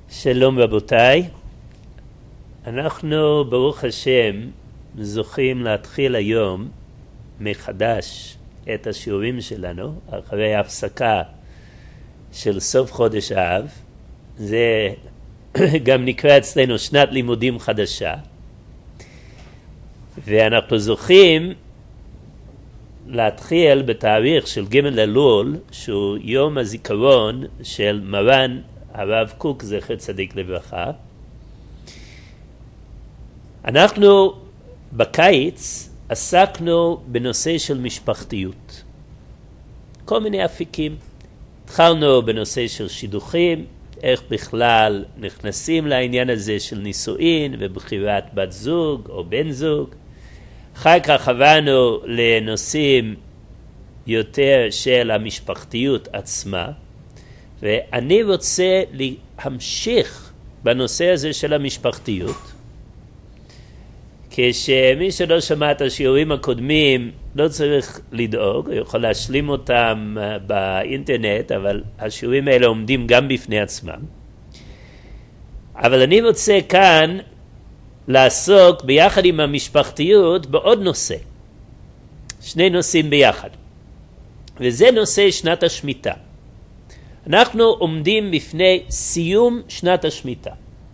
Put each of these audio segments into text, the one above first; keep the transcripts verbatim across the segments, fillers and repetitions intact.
שלום רבותיי, אנחנו ברוך השם זוכים להתחיל היום מחדש את השיעורים שלנו אחרי ההפסקה של סוף חודש אב. זה גם נקרא אצלנו שנת לימודים חדשה, ואנחנו זוכים להתחיל בתאריך של ג' אלול, שהוא יום הזיכרון של מרן הרב קוק זכר צדיק לברכה. אנחנו בקיץ עסקנו בנושא של משפחתיות, כל מיני אפיקים. התחלנו בנושא של שידוכים, איך בכלל נכנסים לעניין הזה של נישואין ובחירת בת זוג או בן זוג. אחר כך עברנו לנושאים יותר של המשפחתיות עצמה, ואני רוצה להמשיך בנושא הזה של המשפחתיות, כשמי שלא שמע את השיעורים הקודמים לא צריך לדאוג, הוא יכול להשלים אותם באינטרנט, אבל השיעורים האלה עומדים גם בפני עצמם. אבל אני רוצה כאן לעסוק ביחד עם המשפחתיות בעוד נושא, שני נושאים ביחד, וזה נושא שנת השמיטה. אנחנו עומדים בפני סיום שנת השמיטה.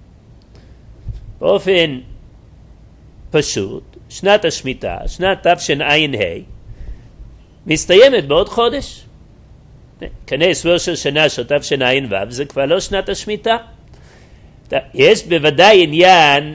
באופן פשוט, שנת השמיטה, שנת תשע"ה, מסתיימת בעוד חודש. כנס ראש השנה של תשע"ו, זה כבר לא שנת השמיטה. יש בוודאי עניין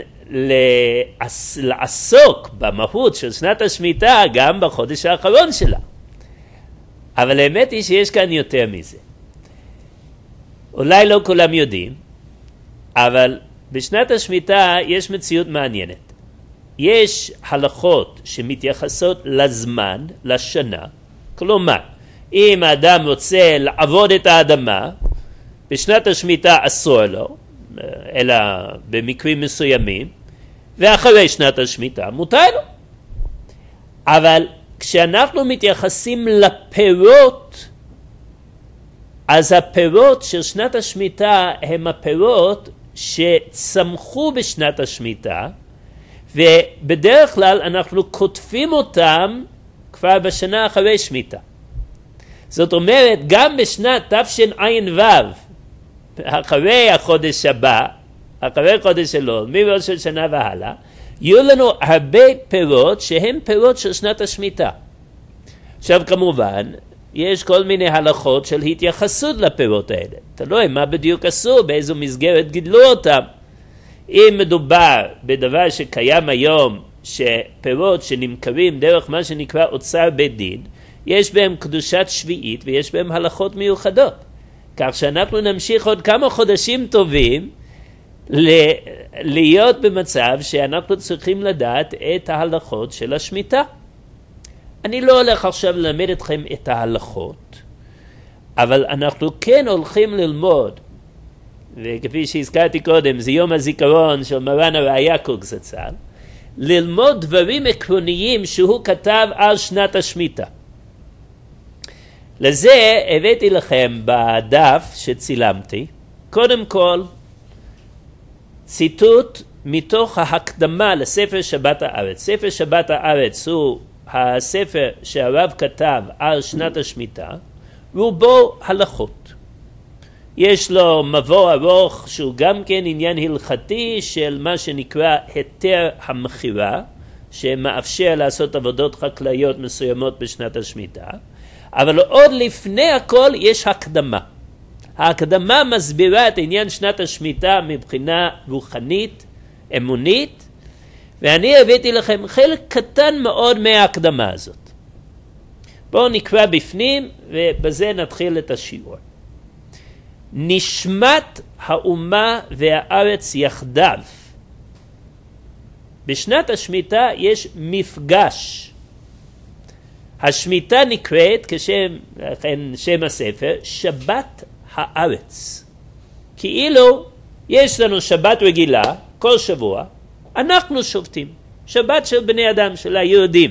לעסוק במהות של שנת השמיטה גם בחודש האחרון שלה. אבל האמת היא שיש כאן יותר מזה. אולי לא כולם יודעים, אבל בשנת השמיטה יש מציאות מעניינת. יש הלכות שמתייחסות לזמן, לשנה. כלומר, אם האדם רוצה לעבוד את האדמה, בשנת השמיטה אסור לו, אלא במקרים מסוימים, ואחרי שנת השמיטה מותר לו. אבל כשאנחנו מתייחסים לפירות, אז הפירות של שנת השמיטה הם הפירות שצמחו בשנת השמיטה, ובדרך כלל אנחנו כותבים אותם כבר בשנה אחרי שמיטה. זאת אומרת, גם בשנת תשע"ו, אחרי החודש הבא, אחרי חודש אלול, מראש השנה והלאה, יהיו לנו הרבה פירות שהם פירות של שנת השמיטה. עכשיו כמובן, יש כל מיני הלכות של התייחסות לפירות האלה. תלוי מה בדיוק עשו, באיזו מסגרת גידלו אותם. אם מדובר בדבר שקיים היום, שפירות שנמכרים דרך מה שנקרא אוצר בית דין, יש בהם קדושת שביעית ויש בהם הלכות מיוחדות. כך שאנחנו נמשיך עוד כמה חודשים טובים להיות במצב שאנחנו צריכים לדעת את ההלכות של השמיטה. אני לא הולך עכשיו ללמד אתכם את ההלכות, אבל אנחנו כן הולכים ללמוד, וכפי שהזכרתי קודם, זה יום הזיכרון של מרן הראי"ה קוק זצ"ל, ללמוד דברים עקרוניים שהוא כתב על שנת השמיטה. לזה הבאתי לכם בדף שצילמתי, קודם כל, ציטוט מתוך ההקדמה לספר שבת הארץ. ספר שבת הארץ הוא הספר שהרב כתב על שנת השמיטה, רובו הלכות. יש לו מבוא ארוך שהוא גם כן עניין הלכתי של מה שנקרא היתר המכירה, שמאפשר לעשות עבודות חקלאיות מסוימות בשנת השמיטה. אבל עוד לפני הכל יש הקדמה. ההקדמה מסבירה את עניין שנת השמיטה מבחינה רוחנית, אמונית, ואני הבאתי לכם חלק קטן מאוד מההקדמה הזאת. בואו נקרא בפנים ובזה נתחיל את השיעור. נשמת האומה והארץ יחדיו. בשנת השמיטה יש מפגש. השמיטה נקראת כשם, לכן שם הספר, שבת הארץ. כאילו יש לנו שבת רגילה כל שבוע, אנחנו שובתים. שבת של בני אדם, של היהודים.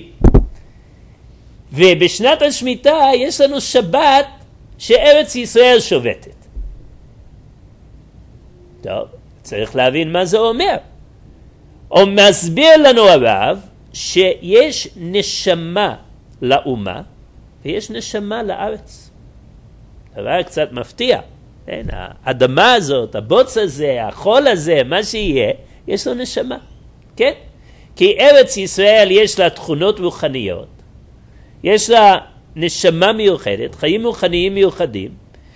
ובשנת השמיטה יש לנו שבת שארץ ישראל שובתת. טוב, צריך להבין מה זה אומר. הוא מסביר לנו הרב שיש נשמה לאומה ויש נשמה לארץ. דבר קצת מפתיע. כן? האדמה הזאת, הבוץ הזה, החול הזה, מה שיהיה, יש לו נשמה. כן? כי ארץ ישראל יש לה תכונות רוחניות. יש לה נשמה מיוחדת, חיים רוחניים מיוחדים.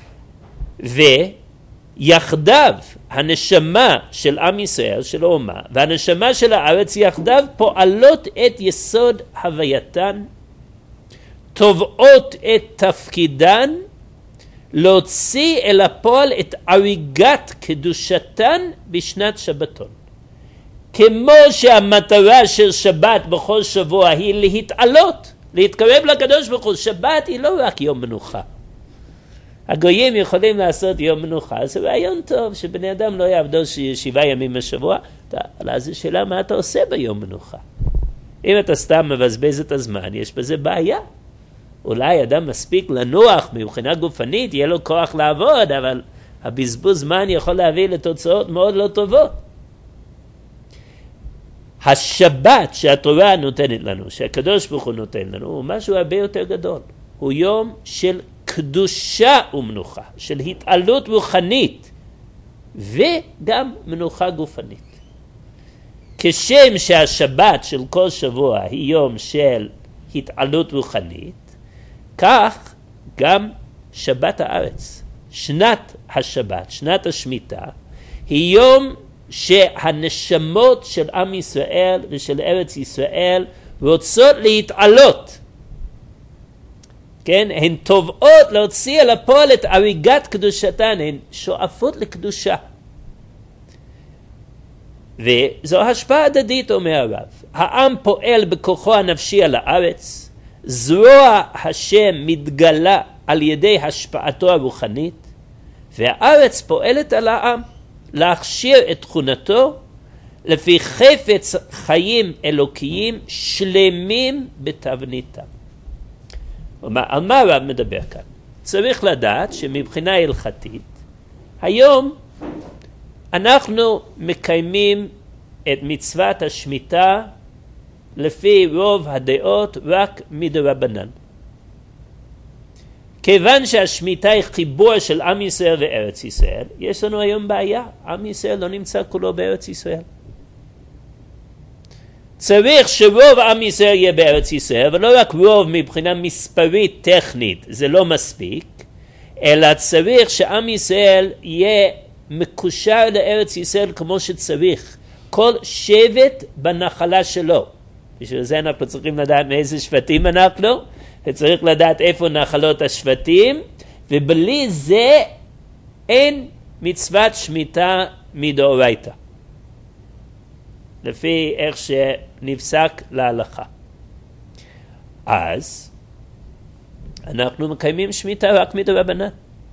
ויחדיו הנשמה של עם ישראל, של האומה, והנשמה של הארץ יחדיו פועלות את יסוד הווייתן, תובעות את תפקידן, להוציא אל הפועל את אריגת קדושתן בשנת שבתון. כמו שהמטרה של שבת בכל שבוע היא להתעלות, להתקרב לקדוש ברוך הוא. שבת היא לא רק יום מנוחה. הגויים יכולים לעשות יום מנוחה, זה רעיון טוב שבני אדם לא יעבדו שבעה ימים בשבוע, אז זו שאלה מה אתה עושה ביום מנוחה. אם אתה סתם מבזבז את הזמן, יש בזה בעיה. אולי אדם מספיק לנוח מבחינה גופנית, יהיה לו כוח לעבוד, אבל הבזבוז זמן יכול להביא לתוצאות מאוד לא טובות. השבת שהתורה נותנת לנו, שהקדוש ברוך הוא נותן לנו, הוא משהו הרבה יותר גדול. הוא יום של קדושה ומנוחה, של התעלות רוחנית, וגם מנוחה גופנית. כשם שהשבת של כל שבוע היא יום של התעלות רוחנית, כך גם שבת הארץ, שנת השבת, שנת השמיטה, היא יום שהנשמות של עם ישראל ושל ארץ ישראל רוצות להתעלות. כן? הן תובעות להוציא אל הפועל את אריגת קדושתן, הן שואפות לקדושה. וזו השפעה הדדית, אומר הרב. העם פועל בכוחו הנפשי על הארץ, זרוע השם מתגלה על ידי השפעתו הרוחנית, והארץ פועלת על העם להכשיר את תכונתו לפי חפץ חיים אלוקיים שלמים בתבניתם. על מה הרב מדבר כאן? צריך לדעת שמבחינה הלכתית, היום אנחנו מקיימים את מצוות השמיטה לפי רוב הדעות רק מדרבנן. כיוון שהשמיטה היא חיבור של עם ישראל וארץ ישראל, יש לנו היום בעיה. עם ישראל לא נמצא כולו בארץ ישראל. צריך שרוב עם ישראל יהיה בארץ ישראל, ולא רק רוב מבחינה מספרית טכנית, זה לא מספיק, אלא צריך שעם ישראל יהיה מקושר לארץ ישראל כמו שצריך. כל שבט בנחלה שלו. בשביל זה אנחנו צריכים לדעת מאיזה שבטים אנחנו, וצריך לדעת איפה נחלות השבטים, ובלי זה אין מצוות שמיטה מדאורייתא, לפי איך שנפסק להלכה. אז אנחנו מקיימים שמיטה רק מדרבנן.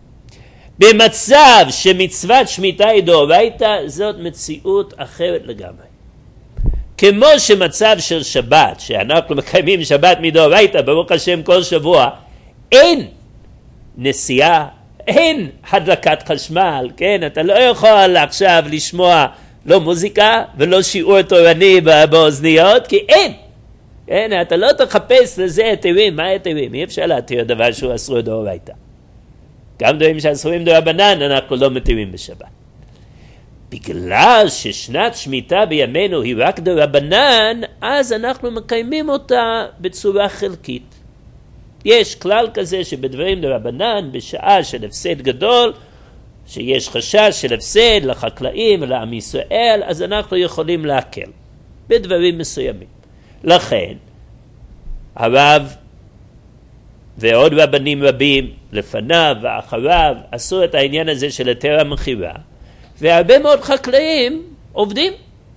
במצב שמצוות שמיטה היא דאורייתא, זאת מציאות אחרת לגמרי. כמו שמצב של שבת, שאנחנו מקיימים שבת מדאורייתא, ברוך השם כל שבוע, אין נסיעה, אין הדלקת חשמל, כן? אתה לא יכול עכשיו לשמוע לא מוזיקה ולא שיעור תורני באוזניות, כי אין. כן? אתה לא תחפש לזה היתרים. מה היתרים? אי אפשר להתיר דבר שהוא אסור דאורייתא. גם דברים שאסורים דרבנן אנחנו לא מתירים בשבת. בגלל ששנת שמיטה בימינו היא רק דרבנן, אז אנחנו מקיימים אותה בצורה חלקית. יש כלל כזה שבדברים דרבנן, בשעה של הפסד גדול, שיש חשש של הפסד לחקלאים ולעם ישראל, אז אנחנו יכולים להקל בדברים מסוימים. לכן, הרב ועוד רבנים רבים לפניו ואחריו עשו את העניין הזה של היתר המכירה, והרבה מאוד חקלאים עובדים.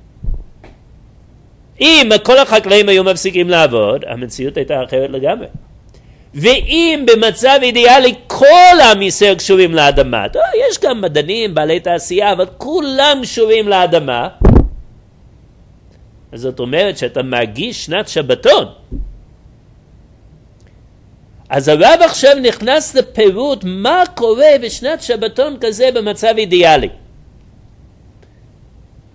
אם כל החקלאים היו מפסיקים לעבוד, המציאות הייתה אחרת לגמרי. ואם במצב אידיאלי כל עם ישראל קשורים לאדמה, טוב, יש גם מדענים, בעלי תעשייה, אבל כולם קשורים לאדמה, אז זאת אומרת שאתה מרגיש שנת שבתון. אז הרב עכשיו נכנס לפירוט מה קורה בשנת שבתון כזה במצב אידיאלי.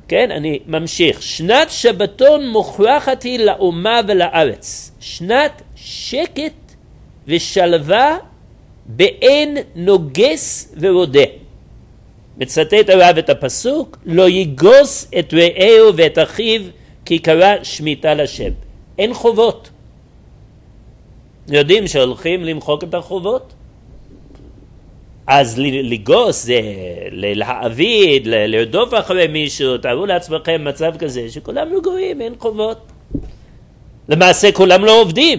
כן, אני ממשיך. שנת שבתון מוכרחת היא לאומה ולארץ. שנת שקט ושלווה באין נוגס ורודה. מצטט הרב את הפסוק, לא יגוס את רעהו ואת אחיו כי קרא שמיטה לשם. אין חובות. יודעים שהולכים למחוק את החובות? אז לגוס זה להעביד, לרדוף אחרי מישהו, תארו לעצמכם מצב כזה שכולם רגועים, אין חובות. למעשה כולם לא עובדים.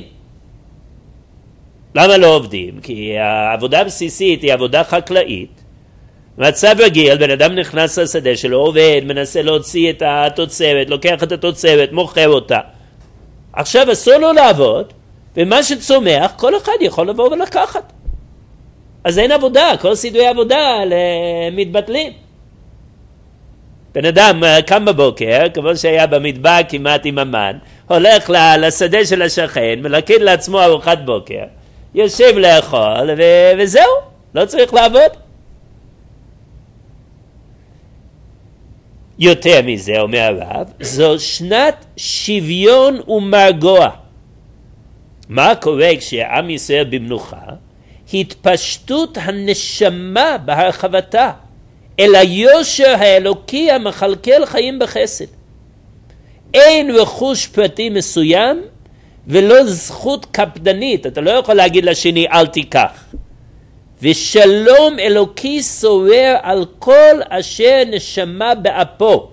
למה לא עובדים? כי העבודה הבסיסית היא עבודה חקלאית. מצב רגיל, בן אדם נכנס לשדה שלו, עובד, מנסה להוציא את התוצרת, לוקח את התוצרת, מוכר אותה. עכשיו אסור לו לעבוד, ומה שצומח, כל אחד יכול לבוא ולקחת. אז אין עבודה, כל סדרי עבודה מתבטלים. בן אדם קם בבוקר, כמו שהיה במדבר כמעט עם המן, הולך לשדה של השכן, מלכד לעצמו ארוחת בוקר, יושב לאכול ו- וזהו, לא צריך לעבוד. יותר מזה, אומר הרב, זו שנת שוויון ומרגוע. מה קורה כשעם ישראל במנוחה? התפשטות הנשמה בהרחבתה אל היושר האלוקי המחלקל חיים בחסד. אין רכוש פרטי מסוים ולא זכות קפדנית, אתה לא יכול להגיד לשני אל תיקח. ושלום אלוקי שורר על כל אשר נשמה באפו.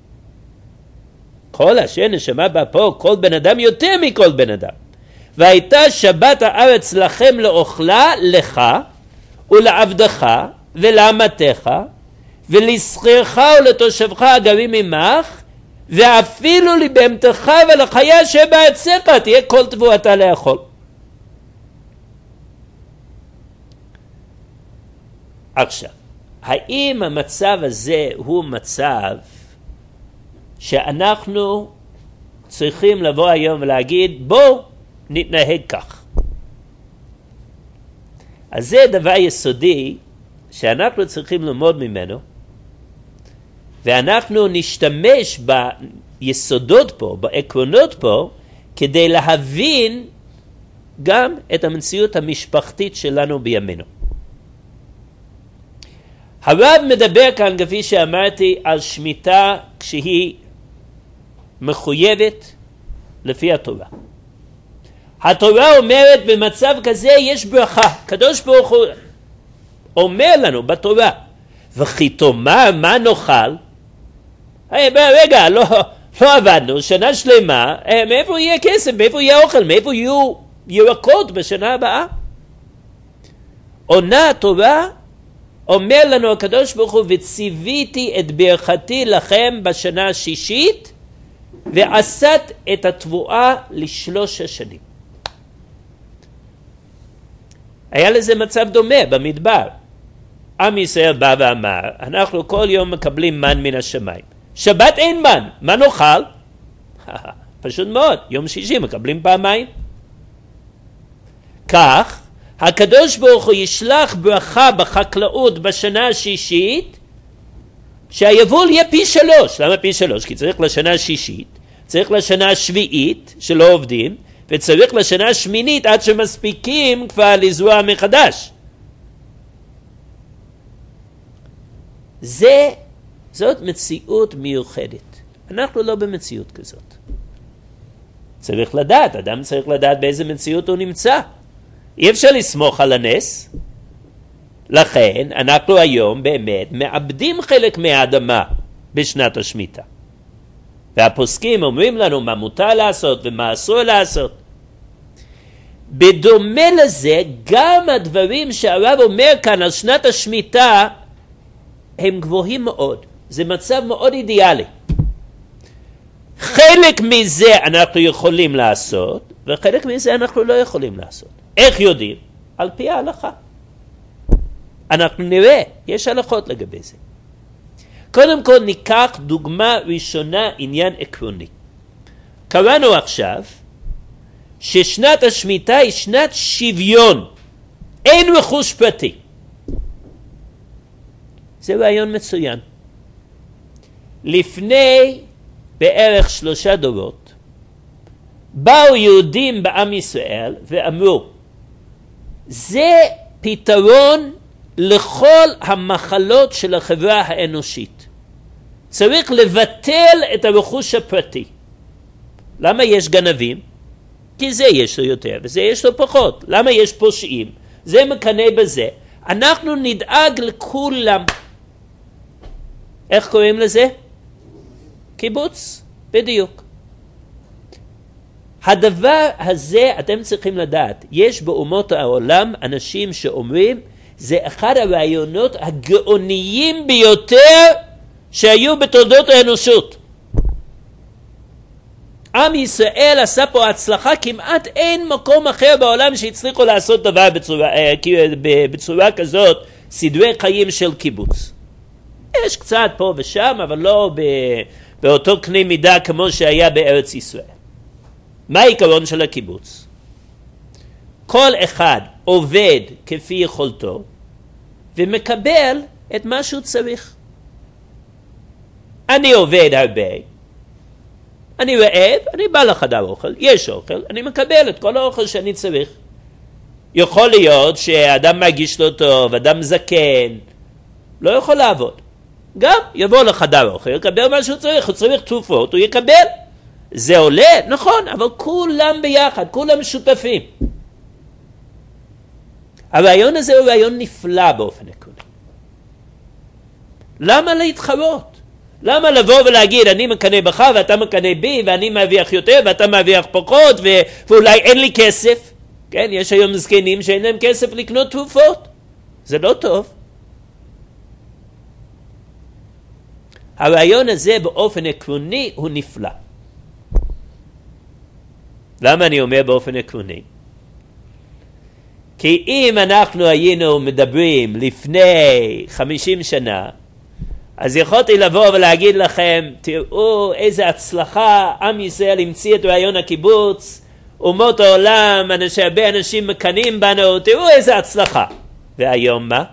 כל אשר נשמה באפו, כל בן אדם יותר מכל בן אדם. והייתה שבת הארץ לכם לאוכלה לך ולעבדך ולאמתך ולשכירך ולתושבך הגרים עמך ואפילו לבהמתך ולחיה שבארצך תהיה כל תבואתה לאכול. עכשיו, האם המצב הזה הוא מצב שאנחנו צריכים לבוא היום ולהגיד בוא נתנהג כך? אז זה דבר יסודי שאנחנו צריכים ללמוד ממנו, ואנחנו נשתמש ביסודות פה, בעקרונות פה, כדי להבין גם את המציאות המשפחתית שלנו בימינו. הרב מדבר כאן, כפי שאמרתי, על שמיטה כשהיא מחויבת לפי התורה. התורה אומרת במצב כזה יש ברכה. קדוש ברוך הוא אומר לנו בתורה, וכי תאמר מה נאכל? רגע, לא, לא עבדנו, שנה שלמה, מאיפה יהיה כסף, מאיפה יהיה אוכל, מאיפה יהיו ירקות בשנה הבאה? עונה התורה, אומר לנו הקדוש ברוך הוא, וציוויתי את ברכתי לכם בשנה השישית, ועשת את התבואה לשלוש השנים. היה לזה מצב דומה במדבר. עם ישראל בא ואמר, אנחנו כל יום מקבלים מן מן השמיים. שבת אין מן, מה נאכל? פשוט מאוד, יום שישי מקבלים פעמיים. כך, הקדוש ברוך הוא ישלח ברכה בחקלאות בשנה השישית, שהיבול יהיה פי שלוש. למה פי שלוש? כי צריך לשנה השישית, צריך לשנה השביעית שלא עובדים, וצריך לשנה השמינית עד שמספיקים כבר לזרוע מחדש. זה, זאת מציאות מיוחדת. אנחנו לא במציאות כזאת. צריך לדעת, אדם צריך לדעת באיזה מציאות הוא נמצא. אי אפשר לסמוך על הנס. לכן אנחנו היום באמת מאבדים חלק מהאדמה בשנת השמיטה. והפוסקים אומרים לנו מה מותר לעשות ומה אסור לעשות. בדומה לזה, גם הדברים שהרב אומר כאן על שנת השמיטה הם גבוהים מאוד. זה מצב מאוד אידיאלי. חלק מזה אנחנו יכולים לעשות, וחלק מזה אנחנו לא יכולים לעשות. איך יודעים? על פי ההלכה. אנחנו נראה, יש הלכות לגבי זה. קודם כל ניקח דוגמה ראשונה, עניין עקרוני. קראנו עכשיו ששנת השמיטה היא שנת שוויון. אין רכוש פרטי. זה רעיון מצוין. לפני בערך שלושה דורות, באו יהודים בעם ישראל ואמרו, זה פתרון לכל המחלות של החברה האנושית. צריך לבטל את הרכוש הפרטי. למה יש גנבים? כי זה יש לו יותר וזה יש לו פחות. למה יש פושעים? זה מקנה בזה. אנחנו נדאג לכולם. איך קוראים לזה? קיבוץ, בדיוק. הדבר הזה אתם צריכים לדעת, יש באומות העולם אנשים שאומרים, זה אחד הרעיונות הגאוניים ביותר שהיו בתולדות האנושות. עם ישראל עשה פה הצלחה, כמעט אין מקום אחר בעולם שהצליחו לעשות דבר בצורה, בצורה כזאת, סדרי חיים של קיבוץ. יש קצת פה ושם, אבל לא באותו קנה מידה כמו שהיה בארץ ישראל. מה העיקרון של הקיבוץ? כל אחד עובד כפי יכולתו ומקבל את מה שהוא צריך. אני עובד הרבה, אני רעב, אני בא לחדר אוכל, יש אוכל, אני מקבל את כל האוכל שאני צריך. יכול להיות שאדם מרגיש לא טוב, אדם זקן, לא יכול לעבוד. גם יבוא לחדר אוכל, יקבל מה שהוא צריך, הוא צריך תרופות, הוא יקבל. זה עולה, נכון, אבל כולם ביחד, כולם שותפים. הרעיון הזה הוא רעיון נפלא באופן עקרוני. למה להתחרות? למה לבוא ולהגיד, אני מקנה בך ואתה מקנה בי, ואני מרוויח יותר ואתה מרוויח פחות, ו... ואולי אין לי כסף? כן, יש היום זקנים שאין להם כסף לקנות תרופות. זה לא טוב. הרעיון הזה באופן עקרוני הוא נפלא. למה אני אומר באופן עקרוני? כי אם אנחנו היינו מדברים לפני חמישים שנה, אז יכולתי לבוא ולהגיד לכם, תראו איזה הצלחה, עם ישראל המציא את רעיון הקיבוץ, אומות העולם, הרבה אנשים מקנים בנו, תראו איזה הצלחה. והיום מה?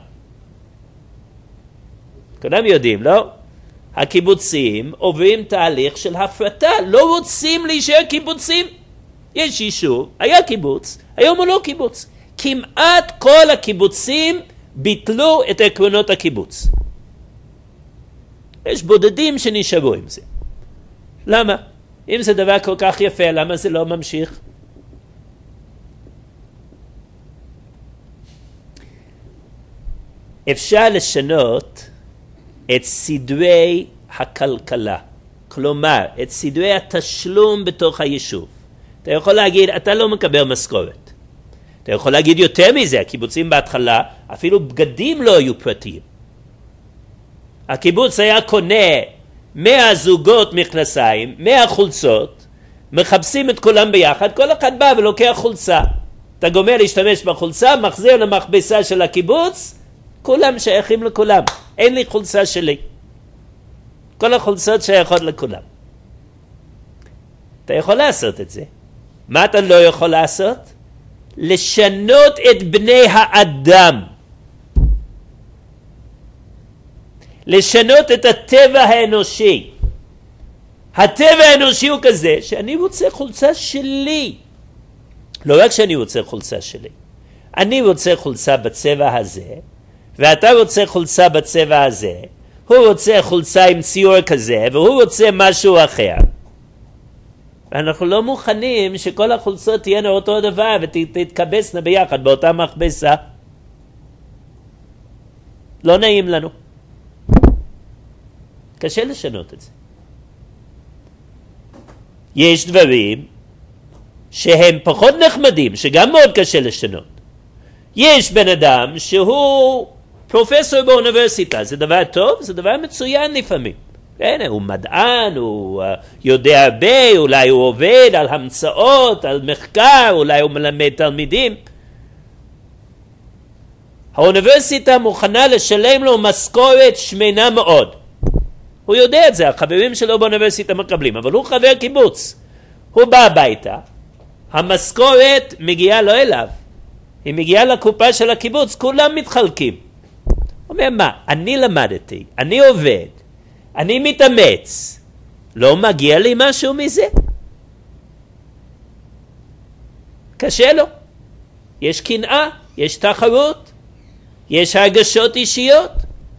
כולם יודעים, לא? הקיבוצים עוברים תהליך של הפרטה, לא רוצים להישאר קיבוצים. יש יישוב, היה קיבוץ, היום הוא לא קיבוץ. כמעט כל הקיבוצים ביטלו את עקרונות הקיבוץ. יש בודדים שנשארו עם זה. למה? אם זה דבר כל כך יפה, למה זה לא ממשיך? אפשר לשנות את סדרי הכלכלה. כלומר, את סדרי התשלום בתוך היישוב. אתה יכול להגיד, אתה לא מקבל משכורת. אתה יכול להגיד יותר מזה, הקיבוצים בהתחלה, אפילו בגדים לא היו פרטיים. הקיבוץ היה קונה מאה זוגות מכנסיים, מאה חולצות, מחפשים את כולם ביחד, כל אחד בא ולוקח חולצה. אתה גומר להשתמש בחולצה, מחזיר למכבסה של הקיבוץ, כולם שייכים לכולם. אין לי חולצה שלי. כל החולצות שייכות לכולם. אתה יכול לעשות את זה. מה אתה לא יכול לעשות? לשנות את בני האדם. לשנות את הטבע האנושי. הטבע האנושי הוא כזה שאני רוצה חולצה שלי. לא רק שאני רוצה חולצה שלי. אני רוצה חולצה בצבע הזה, ואתה רוצה חולצה בצבע הזה, הוא רוצה חולצה עם ציור כזה, והוא רוצה משהו אחר. ואנחנו לא מוכנים שכל החולצות תהיינה אותו דבר ותתקבסנה ביחד באותה מכבסה. לא נעים לנו. קשה לשנות את זה. יש דברים שהם פחות נחמדים, שגם מאוד קשה לשנות. יש בן אדם שהוא פרופסור באוניברסיטה, זה דבר טוב, זה דבר מצוין לפעמים. כן, הוא מדען, הוא יודע הרבה, אולי הוא עובד על המצאות, על מחקר, אולי הוא מלמד תלמידים. האוניברסיטה מוכנה לשלם לו משכורת שמנה מאוד. הוא יודע את זה, החברים שלו באוניברסיטה מקבלים, אבל הוא חבר קיבוץ. הוא בא הביתה, המשכורת מגיעה לא אליו, היא מגיעה לקופה של הקיבוץ, כולם מתחלקים. הוא אומר, מה, אני למדתי, אני עובד, אני מתאמץ, לא מגיע לי משהו מזה? קשה לו. יש קנאה, יש תחרות, יש הרגשות אישיות.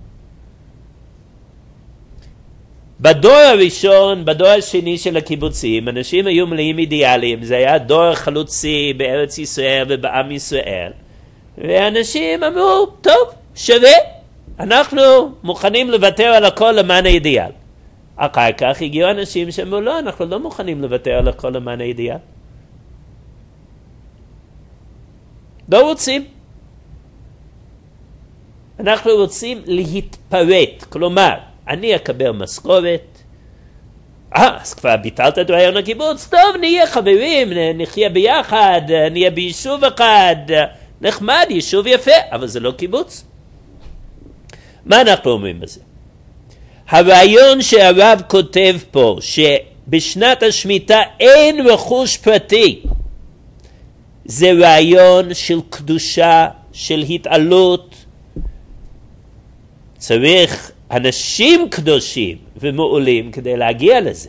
בדור הראשון, בדור השני של הקיבוצים, אנשים היו מלאים אידיאליים, זה היה דור חלוצי בארץ ישראל ובעם ישראל, ואנשים אמרו, טוב, שווה, אנחנו מוכנים לוותר על הכל למען האידיאל. אחר כך הגיעו אנשים שאמרו, לא, אנחנו לא מוכנים לוותר על הכל למען האידיאל. לא רוצים. אנחנו רוצים להתפרט, כלומר, אני אקבל משכורת, אה, אז כבר ביטלת את רעיון הקיבוץ, טוב, נהיה חברים, נחיה ביחד, נהיה ביישוב אחד, נחמד, יישוב יפה, אבל זה לא קיבוץ. מה אנחנו אומרים בזה? הרעיון שהרב כותב פה, שבשנת השמיטה אין רכוש פרטי, זה רעיון של קדושה, של התעלות. צריך אנשים קדושים ומעולים כדי להגיע לזה.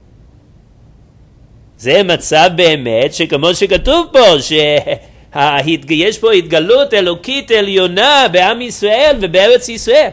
זה מצב באמת שכמו שכתוב פה, שיש פה התגלות אלוקית עליונה בעם ישראל ובארץ ישראל.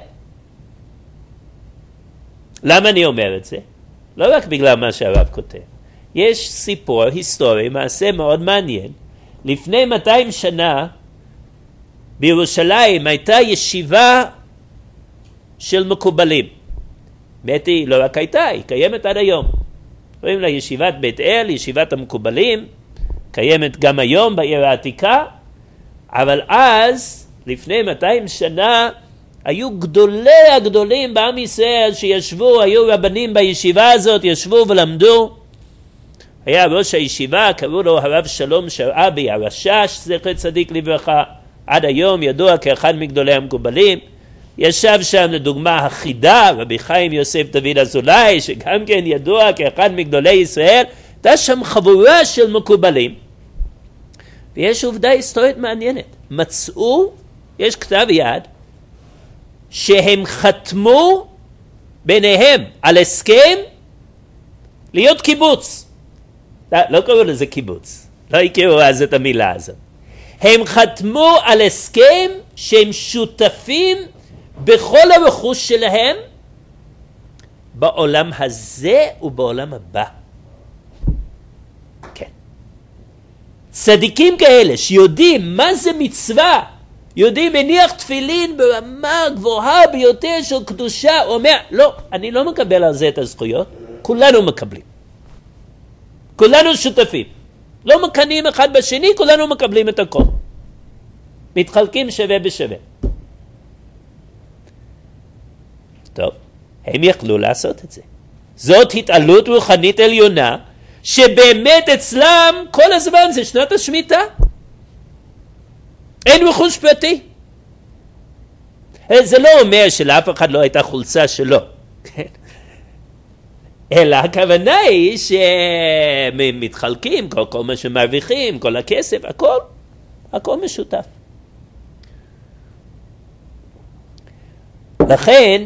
למה אני אומר את זה? לא רק בגלל מה שהרב כותב. יש סיפור היסטורי, מעשה מאוד מעניין. לפני מאתיים שנה בירושלים הייתה ישיבה של מקובלים. באמת היא לא רק הייתה, היא קיימת עד היום. קוראים לה ישיבת בית אל, ישיבת המקובלים, קיימת גם היום בעיר העתיקה, אבל אז, לפני מאתיים שנה, היו גדולי הגדולים בעם ישראל שישבו, היו רבנים בישיבה הזאת, ישבו ולמדו. היה ראש הישיבה, קראו לו הרב שלום שרעבי הרשש, זכר צדיק לברכה, עד היום ידוע כאחד מגדולי המקובלים. ישב שם לדוגמה החידה, רבי חיים יוסף דוד אזולאי, שגם כן ידוע כאחד מגדולי ישראל. הייתה שם חבורה של מקובלים. ויש עובדה היסטורית מעניינת. מצאו, יש כתב יד, שהם חתמו ביניהם על הסכם להיות קיבוץ. לא, לא קראו לזה קיבוץ. לא הכירו אז את המילה הזאת. הם חתמו על הסכם שהם שותפים בכל הרכוש שלהם בעולם הזה ובעולם הבא. כן. צדיקים כאלה שיודעים מה זה מצווה, יודעים מניח תפילין ברמה גבוהה ביותר של קדושה, אומר, לא, אני לא מקבל על זה את הזכויות, כולנו מקבלים. כולנו שותפים. לא מקנים אחד בשני, כולנו מקבלים את הכל. מתחלקים שווה בשווה. טוב, הם יכלו לעשות את זה. זאת התעלות רוחנית עליונה, שבאמת אצלם כל הזמן זה שנת השמיטה. אין רכוש פרטי. זה לא אומר שלאף אחד לא הייתה חולצה שלו. אלא הכוונה היא שמתחלקים, כל, כל מה שמרוויחים, כל הכסף, הכל, הכל משותף. לכן,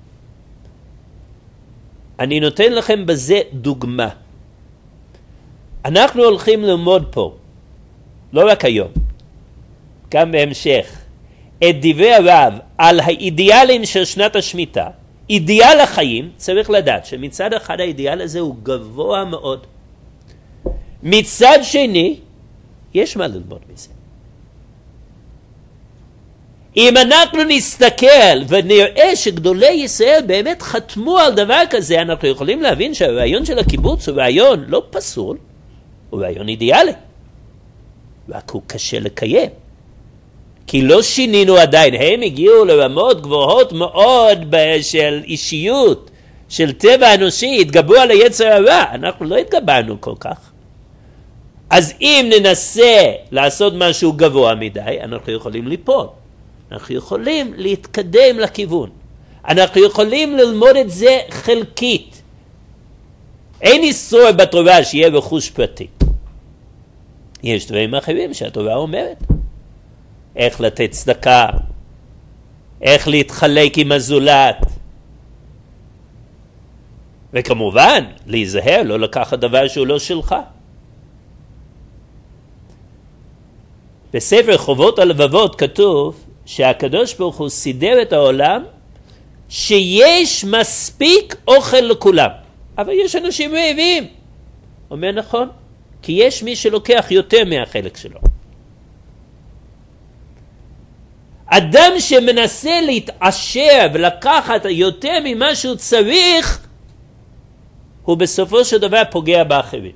אני נותן לכם בזה דוגמה. אנחנו הולכים ללמוד פה, לא רק היום, גם בהמשך, את דברי הרב על האידיאלים של שנת השמיטה. אידיאל החיים, צריך לדעת שמצד אחד האידיאל הזה הוא גבוה מאוד. מצד שני, יש מה ללמוד מזה. אם אנחנו נסתכל ונראה שגדולי ישראל באמת חתמו על דבר כזה, אנחנו יכולים להבין שהרעיון של הקיבוץ הוא רעיון לא פסול, הוא רעיון אידיאלי. רק הוא קשה לקיים. כי לא שינינו עדיין, הם הגיעו לרמות גבוהות מאוד של אישיות, של טבע אנושי, התגברו על היצר הרע, אנחנו לא התגברנו כל כך. אז אם ננסה לעשות משהו גבוה מדי, אנחנו יכולים ליפול. אנחנו יכולים להתקדם לכיוון. אנחנו יכולים ללמוד את זה חלקית. אין איסור בתורה שיהיה רכוש פרטי. יש דברים אחרים שהתורה אומרת. איך לתת צדקה, איך להתחלק עם הזולת. וכמובן, להיזהר, לא לקחת דבר שהוא לא שלך. בספר חובות הלבבות כתוב שהקדוש ברוך הוא סידר את העולם שיש מספיק אוכל לכולם. אבל יש אנשים רעבים. אומר נכון, כי יש מי שלוקח יותר מהחלק שלו. אדם שמנסה להתעשר ולקחת יותר ממה שהוא צריך, הוא בסופו של דבר פוגע באחרים.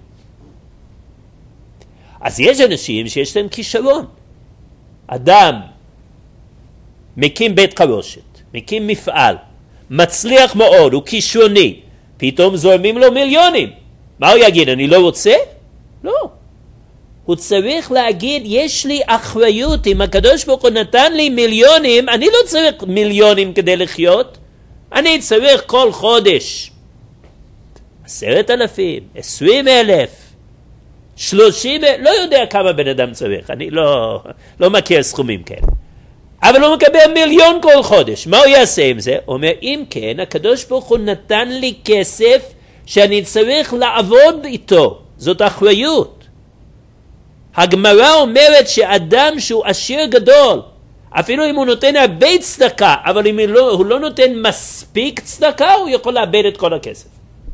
אז יש אנשים שיש להם כישרון. אדם מקים בית חרושת, מקים מפעל, מצליח מאוד, הוא כישרוני, פתאום זורמים לו מיליונים. מה הוא יגיד? אני לא רוצה? לא. הוא צריך להגיד, יש לי אחריות, אם הקדוש ברוך הוא נתן לי מיליונים, אני לא צריך מיליונים כדי לחיות, אני צריך כל חודש עשרת אלפים, עשרים אלף, שלושים, לא יודע כמה בן אדם צריך, אני לא, לא מכיר סכומים כאלה. אבל הוא מקבל מיליון כל חודש, מה הוא יעשה עם זה? הוא אומר, אם כן, הקדוש ברוך הוא נתן לי כסף שאני צריך לעבוד איתו, זאת אחריות. הגמרא אומרת שאדם שהוא עשיר גדול, אפילו אם הוא נותן הרבה צדקה, אבל אם הוא לא, הוא לא נותן מספיק צדקה, הוא יכול לאבד את כל הכסף.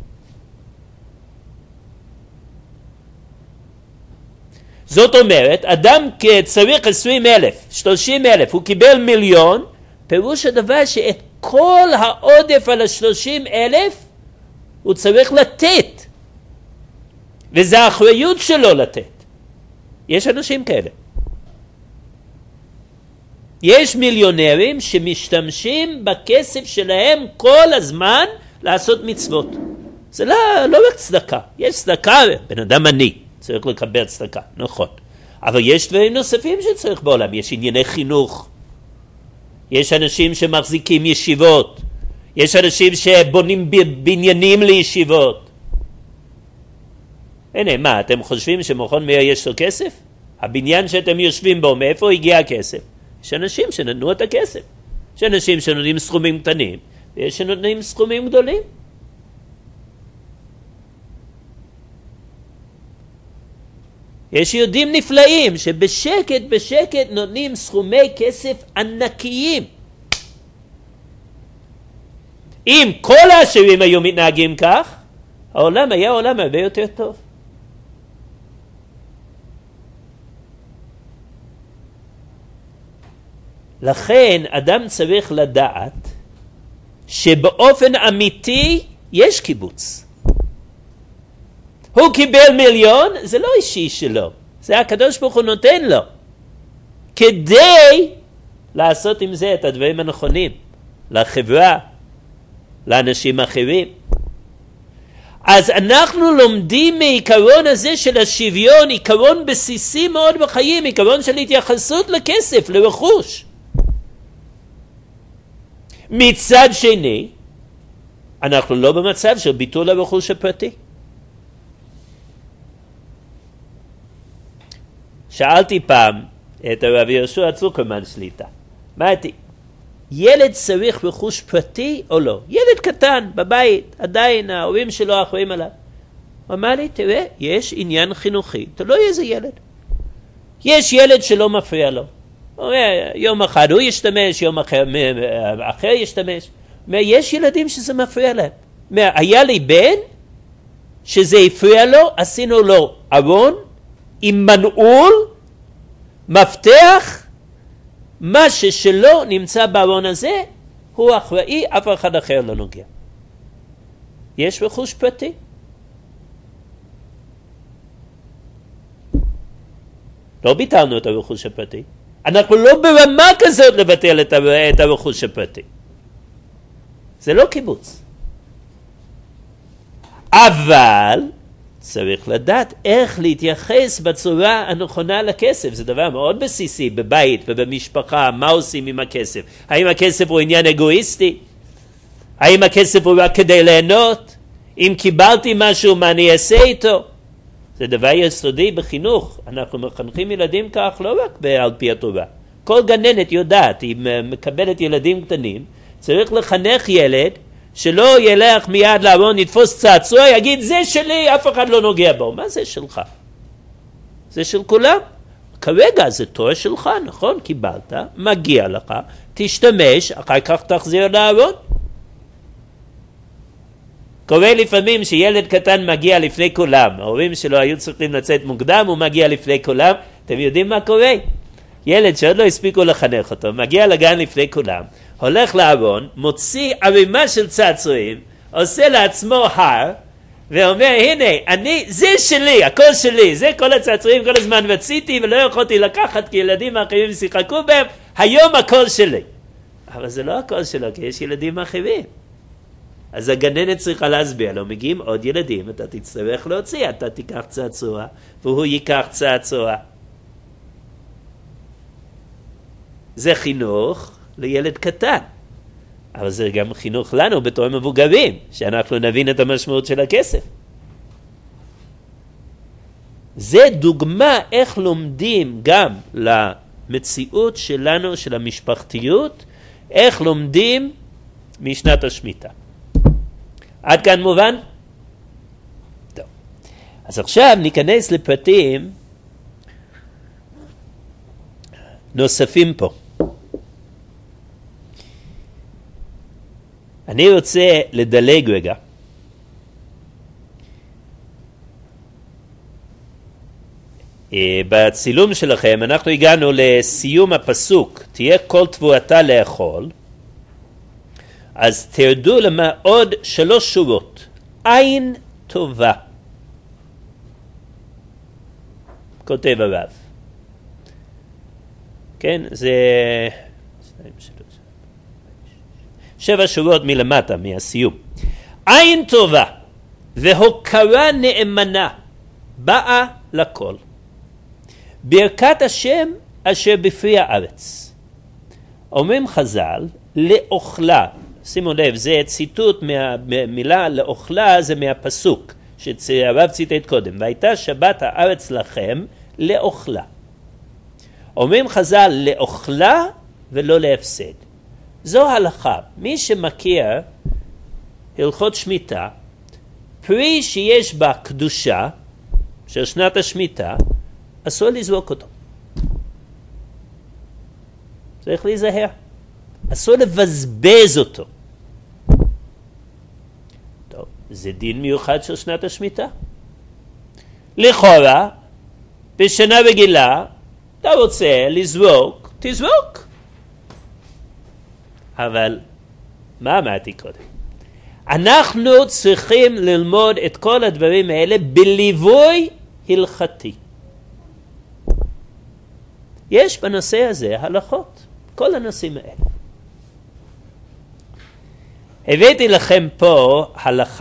זאת אומרת, אדם צריך עשרים אלף, שלושים אלף, הוא קיבל מיליון, פירוש הדבר שאת כל העודף על השלושים אלף, הוא צריך לתת. וזה האחריות שלו לתת. יש אנשים כאלה. יש מיליונרים שמשתמשים בכסף שלהם כל הזמן לעשות מצוות. זה לא, לא רק צדקה. יש צדקה, בן אדם עני, צריך לקבל צדקה, נכון. אבל יש דברים נוספים שצריך בעולם. יש ענייני חינוך. יש אנשים שמחזיקים ישיבות. יש אנשים שבונים בניינים לישיבות. הנה, מה, אתם חושבים שמכון מאיר יש לו כסף? הבניין שאתם יושבים בו, מאיפה הגיע הכסף? יש אנשים שנתנו את הכסף. יש אנשים שנותנים סכומים קטנים, ויש שנותנים סכומים גדולים. יש יהודים נפלאים שבשקט בשקט נותנים סכומי כסף ענקיים. אם כל העשירים היו מתנהגים כך, העולם היה עולם הרבה יותר טוב. לכן אדם צריך לדעת שבאופן אמיתי יש קיבוץ. הוא קיבל מיליון, זה לא אישי שלו, זה הקדוש ברוך הוא נותן לו, כדי לעשות עם זה את הדברים הנכונים, לחברה, לאנשים אחרים. אז אנחנו לומדים מעיקרון הזה של השוויון, עיקרון בסיסי מאוד בחיים, עיקרון של התייחסות לכסף, לרכוש. מצד שני, אנחנו לא במצב של ביטול הרכוש הפרטי. שאלתי פעם את הרב יהושע צוקרמן שליטה, אמרתי, ילד צריך רכוש פרטי או לא? ילד קטן בבית, עדיין ההורים שלו אחראים עליו. הוא אמר לי, תראה, יש עניין חינוכי, תלוי איזה ילד. יש ילד שלא מפריע לו. הוא אומר, יום אחד הוא ישתמש, יום אחר, אחר ישתמש. הוא אומר, יש ילדים שזה מפריע להם. הוא אומר, היה לי בן שזה הפריע לו, עשינו לו ארון עם מנעול, מפתח, מה ששלו נמצא בארון הזה, הוא אחראי, אף אחד אחר לא נוגע. יש רכוש פרטי. לא ביטלנו את הרכוש הפרטי. אנחנו לא ברמה כזאת לבטל את הרכוש הפרטי. זה לא קיבוץ. אבל צריך לדעת איך להתייחס בצורה הנכונה לכסף. זה דבר מאוד בסיסי בבית ובמשפחה. מה עושים עם הכסף? האם הכסף הוא עניין אגואיסטי? האם הכסף הוא רק כדי ליהנות? אם קיבלתי משהו, מה אני אעשה איתו? זה דבר יסודי בחינוך. אנחנו מחנכים ילדים כך לא רק על פי התורה. כל גננת יודעת, היא מקבלת ילדים קטנים, צריך לחנך ילד שלא ילך מיד לארון, יתפוס צעצוע, יגיד זה שלי, אף אחד לא נוגע בו. מה זה שלך? זה של כולם. כרגע זה תואר שלך, נכון? קיבלת, מגיע לך, תשתמש, אחר כך תחזיר לארון. קורה לפעמים שילד קטן מגיע לפני כולם, ההורים שלו היו צריכים לצאת מוקדם, הוא מגיע לפני כולם. אתם יודעים מה קורה? ילד שעוד לא הספיקו לחנך אותו, מגיע לגן לפני כולם, הולך לארון, מוציא ערימה של צעצועים, עושה לעצמו הר, ואומר, הנה, אני, זה שלי, הכל שלי, זה כל הצעצועים, כל הזמן רציתי ולא יכולתי לקחת, כי ילדים אחרים שיחקו בהם, היום הכל שלי. אבל זה לא הכל שלו, כי יש ילדים אחרים. אז הגננת צריכה להסביר לו, מגיעים עוד ילדים, אתה תצטרך להוציא, אתה תיקח צעצוע, והוא ייקח צעצוע. זה חינוך לילד קטן. אבל זה גם חינוך לנו בתור מבוגרים, שאנחנו נבין את המשמעות של הכסף. זה דוגמה איך לומדים גם למציאות שלנו, של המשפחתיות, איך לומדים משנת השמיטה. עד כאן מובן? טוב. אז עכשיו ניכנס לפרטים נוספים פה. אני רוצה לדלג רגע. בצילום שלכם אנחנו הגענו לסיום הפסוק, תהיה כל תבואתה לאכול. אז תרדו למה עוד שלוש שורות. עין טובה. כותב הרב. כן, זה שבע שורות מלמטה, מהסיום. עין טובה והוקרה נאמנה באה לכל. ברכת השם אשר בפרי הארץ. אומרים חז"ל, לאוכלה. שימו לב, זה ציטוט מהמילה לאוכלה, זה מהפסוק שהרב ציטט קודם. והייתה שבת הארץ לכם לאוכלה. אומרים חז"ל, לאוכלה ולא להפסד. זו הלכה. מי שמכיר הלכות שמיטה, פרי שיש בה קדושה של שנת השמיטה, אסור לזרוק אותו. צריך להיזהר. אסור לבזבז אותו. טוב, זה דין מיוחד של שנת השמיטה. לכאורה, בשנה רגילה, אתה רוצה לזרוק, תזרוק. אבל מה אמרתי קודם? אנחנו צריכים ללמוד את כל הדברים האלה בליווי הלכתי. יש בנושא הזה הלכות, כל הנושאים האלה. הבאתי לכם פה הלכה.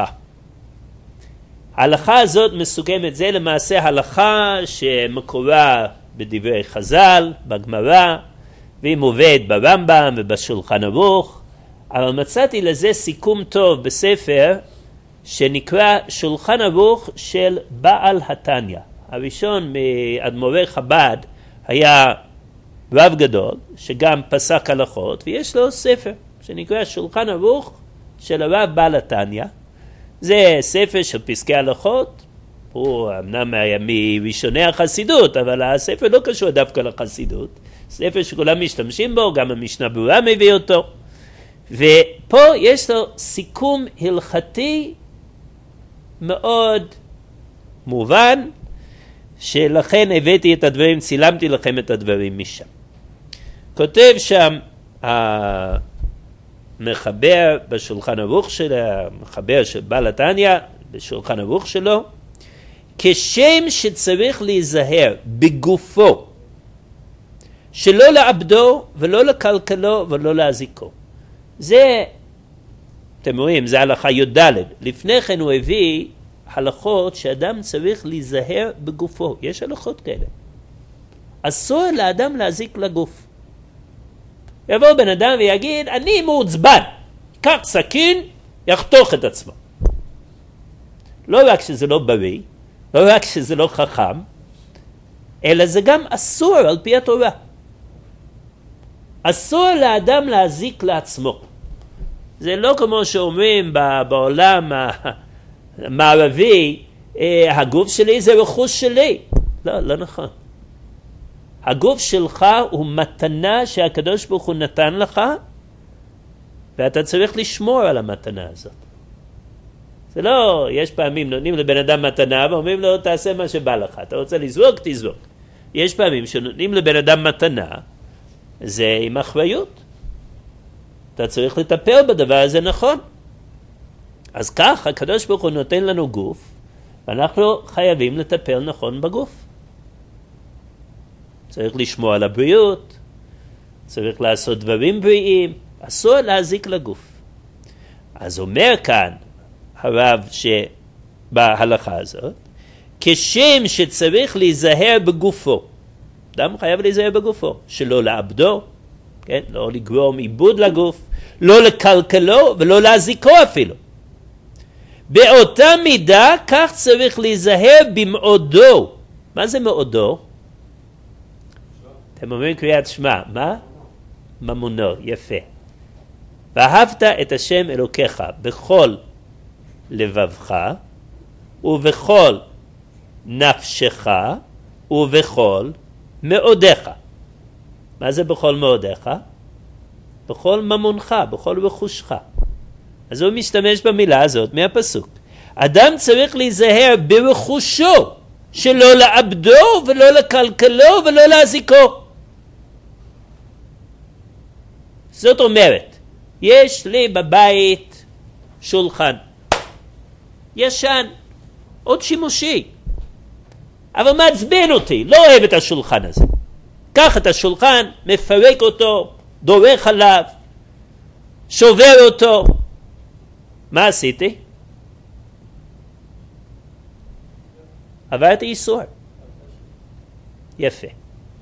ההלכה הזאת מסוכמת, זה למעשה הלכה שמקורה בדברי חז"ל, בגמרא, והיא מובאת ברמב"ם ובשולחן ערוך, אבל מצאתי לזה סיכום טוב בספר שנקרא שולחן ערוך של בעל התניא. הראשון מאדמו"רי חב"ד היה רב גדול שגם פסק הלכות, ויש לו ספר שנקרא שולחן ערוך של הרב בעל התניא. זה ספר של פסקי הלכות, הוא אמנם היה מראשוני החסידות, אבל הספר לא קשור דווקא לחסידות, ספר שכולם משתמשים בו, גם המשנה ברורה מביא אותו, ופה יש לו סיכום הלכתי מאוד מובן, שלכן הבאתי את הדברים, צילמתי לכם את הדברים משם. כותב שם המחבר בשולחן ערוך שלו, המחבר של בעל התניא בשולחן ערוך שלו, כשם שצריך להיזהר בגופו, שלא לאבדו ולא לקלקלו ולא להזיקו. זה, אתם רואים, זה הלכה י"ד. לפני כן הוא הביא הלכות שאדם צריך להיזהר בגופו. יש הלכות כאלה. אסור לאדם להזיק לגוף. יבוא בן אדם ויגיד, אני מעוצבן, ייקח סכין, יחתוך את עצמו. לא רק שזה לא בריא, לא רק שזה לא חכם, אלא זה גם אסור על פי התורה. אסור לאדם להזיק לעצמו. זה לא כמו שאומרים בעולם המערבי, הגוף שלי זה רכוש שלי. לא, לא נכון. הגוף שלך הוא מתנה שהקדוש ברוך הוא נתן לך, ואתה צריך לשמור על המתנה הזאת. זה לא, יש פעמים נותנים לבן אדם מתנה ואומרים לו תעשה מה שבא לך, אתה רוצה לזרוק, תזרוק. יש פעמים שנותנים לבן אדם מתנה, זה עם אחריות. אתה צריך לטפל בדבר הזה נכון. אז כך הקדוש ברוך הוא נותן לנו גוף, ואנחנו חייבים לטפל נכון בגוף. צריך לשמור על הבריאות, צריך לעשות דברים בריאים, אסור להזיק לגוף. אז אומר כאן הרב שבהלכה הזאת, כשם שצריך להיזהר בגופו, אדם חייב להיזהר בגופו, שלא לאבדו, כן? לא לגרום עיבוד לגוף, לא לקלקלו ולא להזיקו אפילו. באותה מידה כך צריך להיזהר במאודו. מה זה מאודו? אתם אומרים קריאת שמע, מה? ממונו, יפה. ואהבת את השם אלוקיך בכל לבבך ובכל נפשך ובכל מאודיך. מה זה בכל מאודיך? בכל ממונך, בכל רכושך. אז הוא משתמש במילה הזאת מהפסוק. אדם צריך להיזהר ברכושו, שלא לאבדו ולא לקלקלו ולא להזיקו. זאת אומרת, יש לי בבית שולחן ישן, עוד שימושי, אבל מעצבן אותי, לא אוהב את השולחן הזה. קח את השולחן, מפרק אותו, דורך עליו, שובר אותו. מה עשיתי? עברתי איסור. יפה.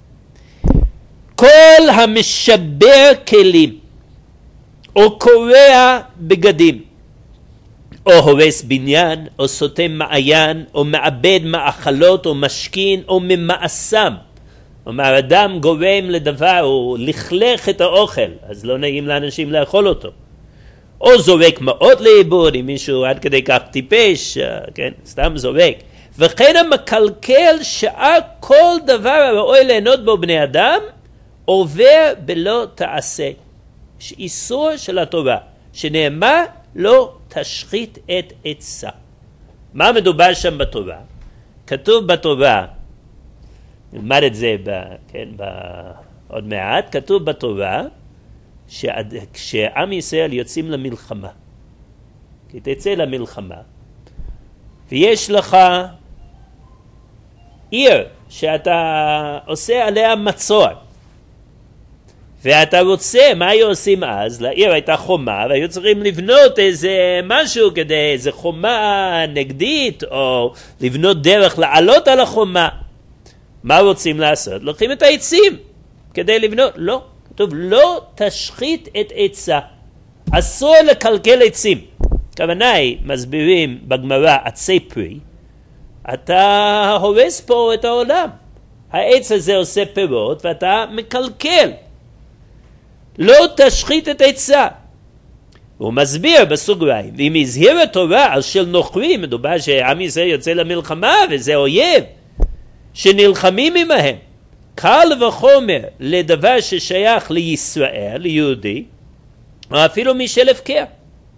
כל המשבר כלים, או קורע בגדים, או הורס בניין, או סותם מעיין, או מאבד מאכלות, או משכין, או ממאסם. כלומר, אדם גורם לדבר, או לכלך את האוכל, אז לא נעים לאנשים לאכול אותו. או זורק מאוד לאיבוד, אם מישהו עד כדי כך טיפש, כן, סתם זורק. וכן המקלקל שאר כל דבר הראוי ליהנות בו בני אדם, עובר בלא תעשה. יש איסור של התורה, שנאמר לא תשחית את עצה. מה מדובר שם בתורה? כתוב בתורה, נלמד את זה ב, כן, ב, עוד מעט, כתוב בתורה, כשעם ישראל יוצאים למלחמה, כי תצא למלחמה, ויש לך עיר שאתה עושה עליה מצור, ואתה רוצה, מה היו עושים אז? לעיר הייתה חומה, והיו צריכים לבנות איזה משהו כדי, איזה חומה נגדית, או לבנות דרך לעלות על החומה. מה רוצים לעשות? לוקחים את העצים כדי לבנות. לא, כתוב, לא תשחית את עצה. אסור לקלקל עצים. הכוונה היא, מסבירים בגמרא, עצי פרי, אתה הורס פה את העולם. העץ הזה עושה פירות, ואתה מקלקל. לא תשחית את עצה. הוא מסביר בסוגריים, ואם הזהיר התורה על של נוכרים, מדובר שעם ישראל יוצא למלחמה וזה אויב, שנלחמים עמהם, קל וחומר לדבר ששייך לישראל, ליהודי, או אפילו משל הפקר.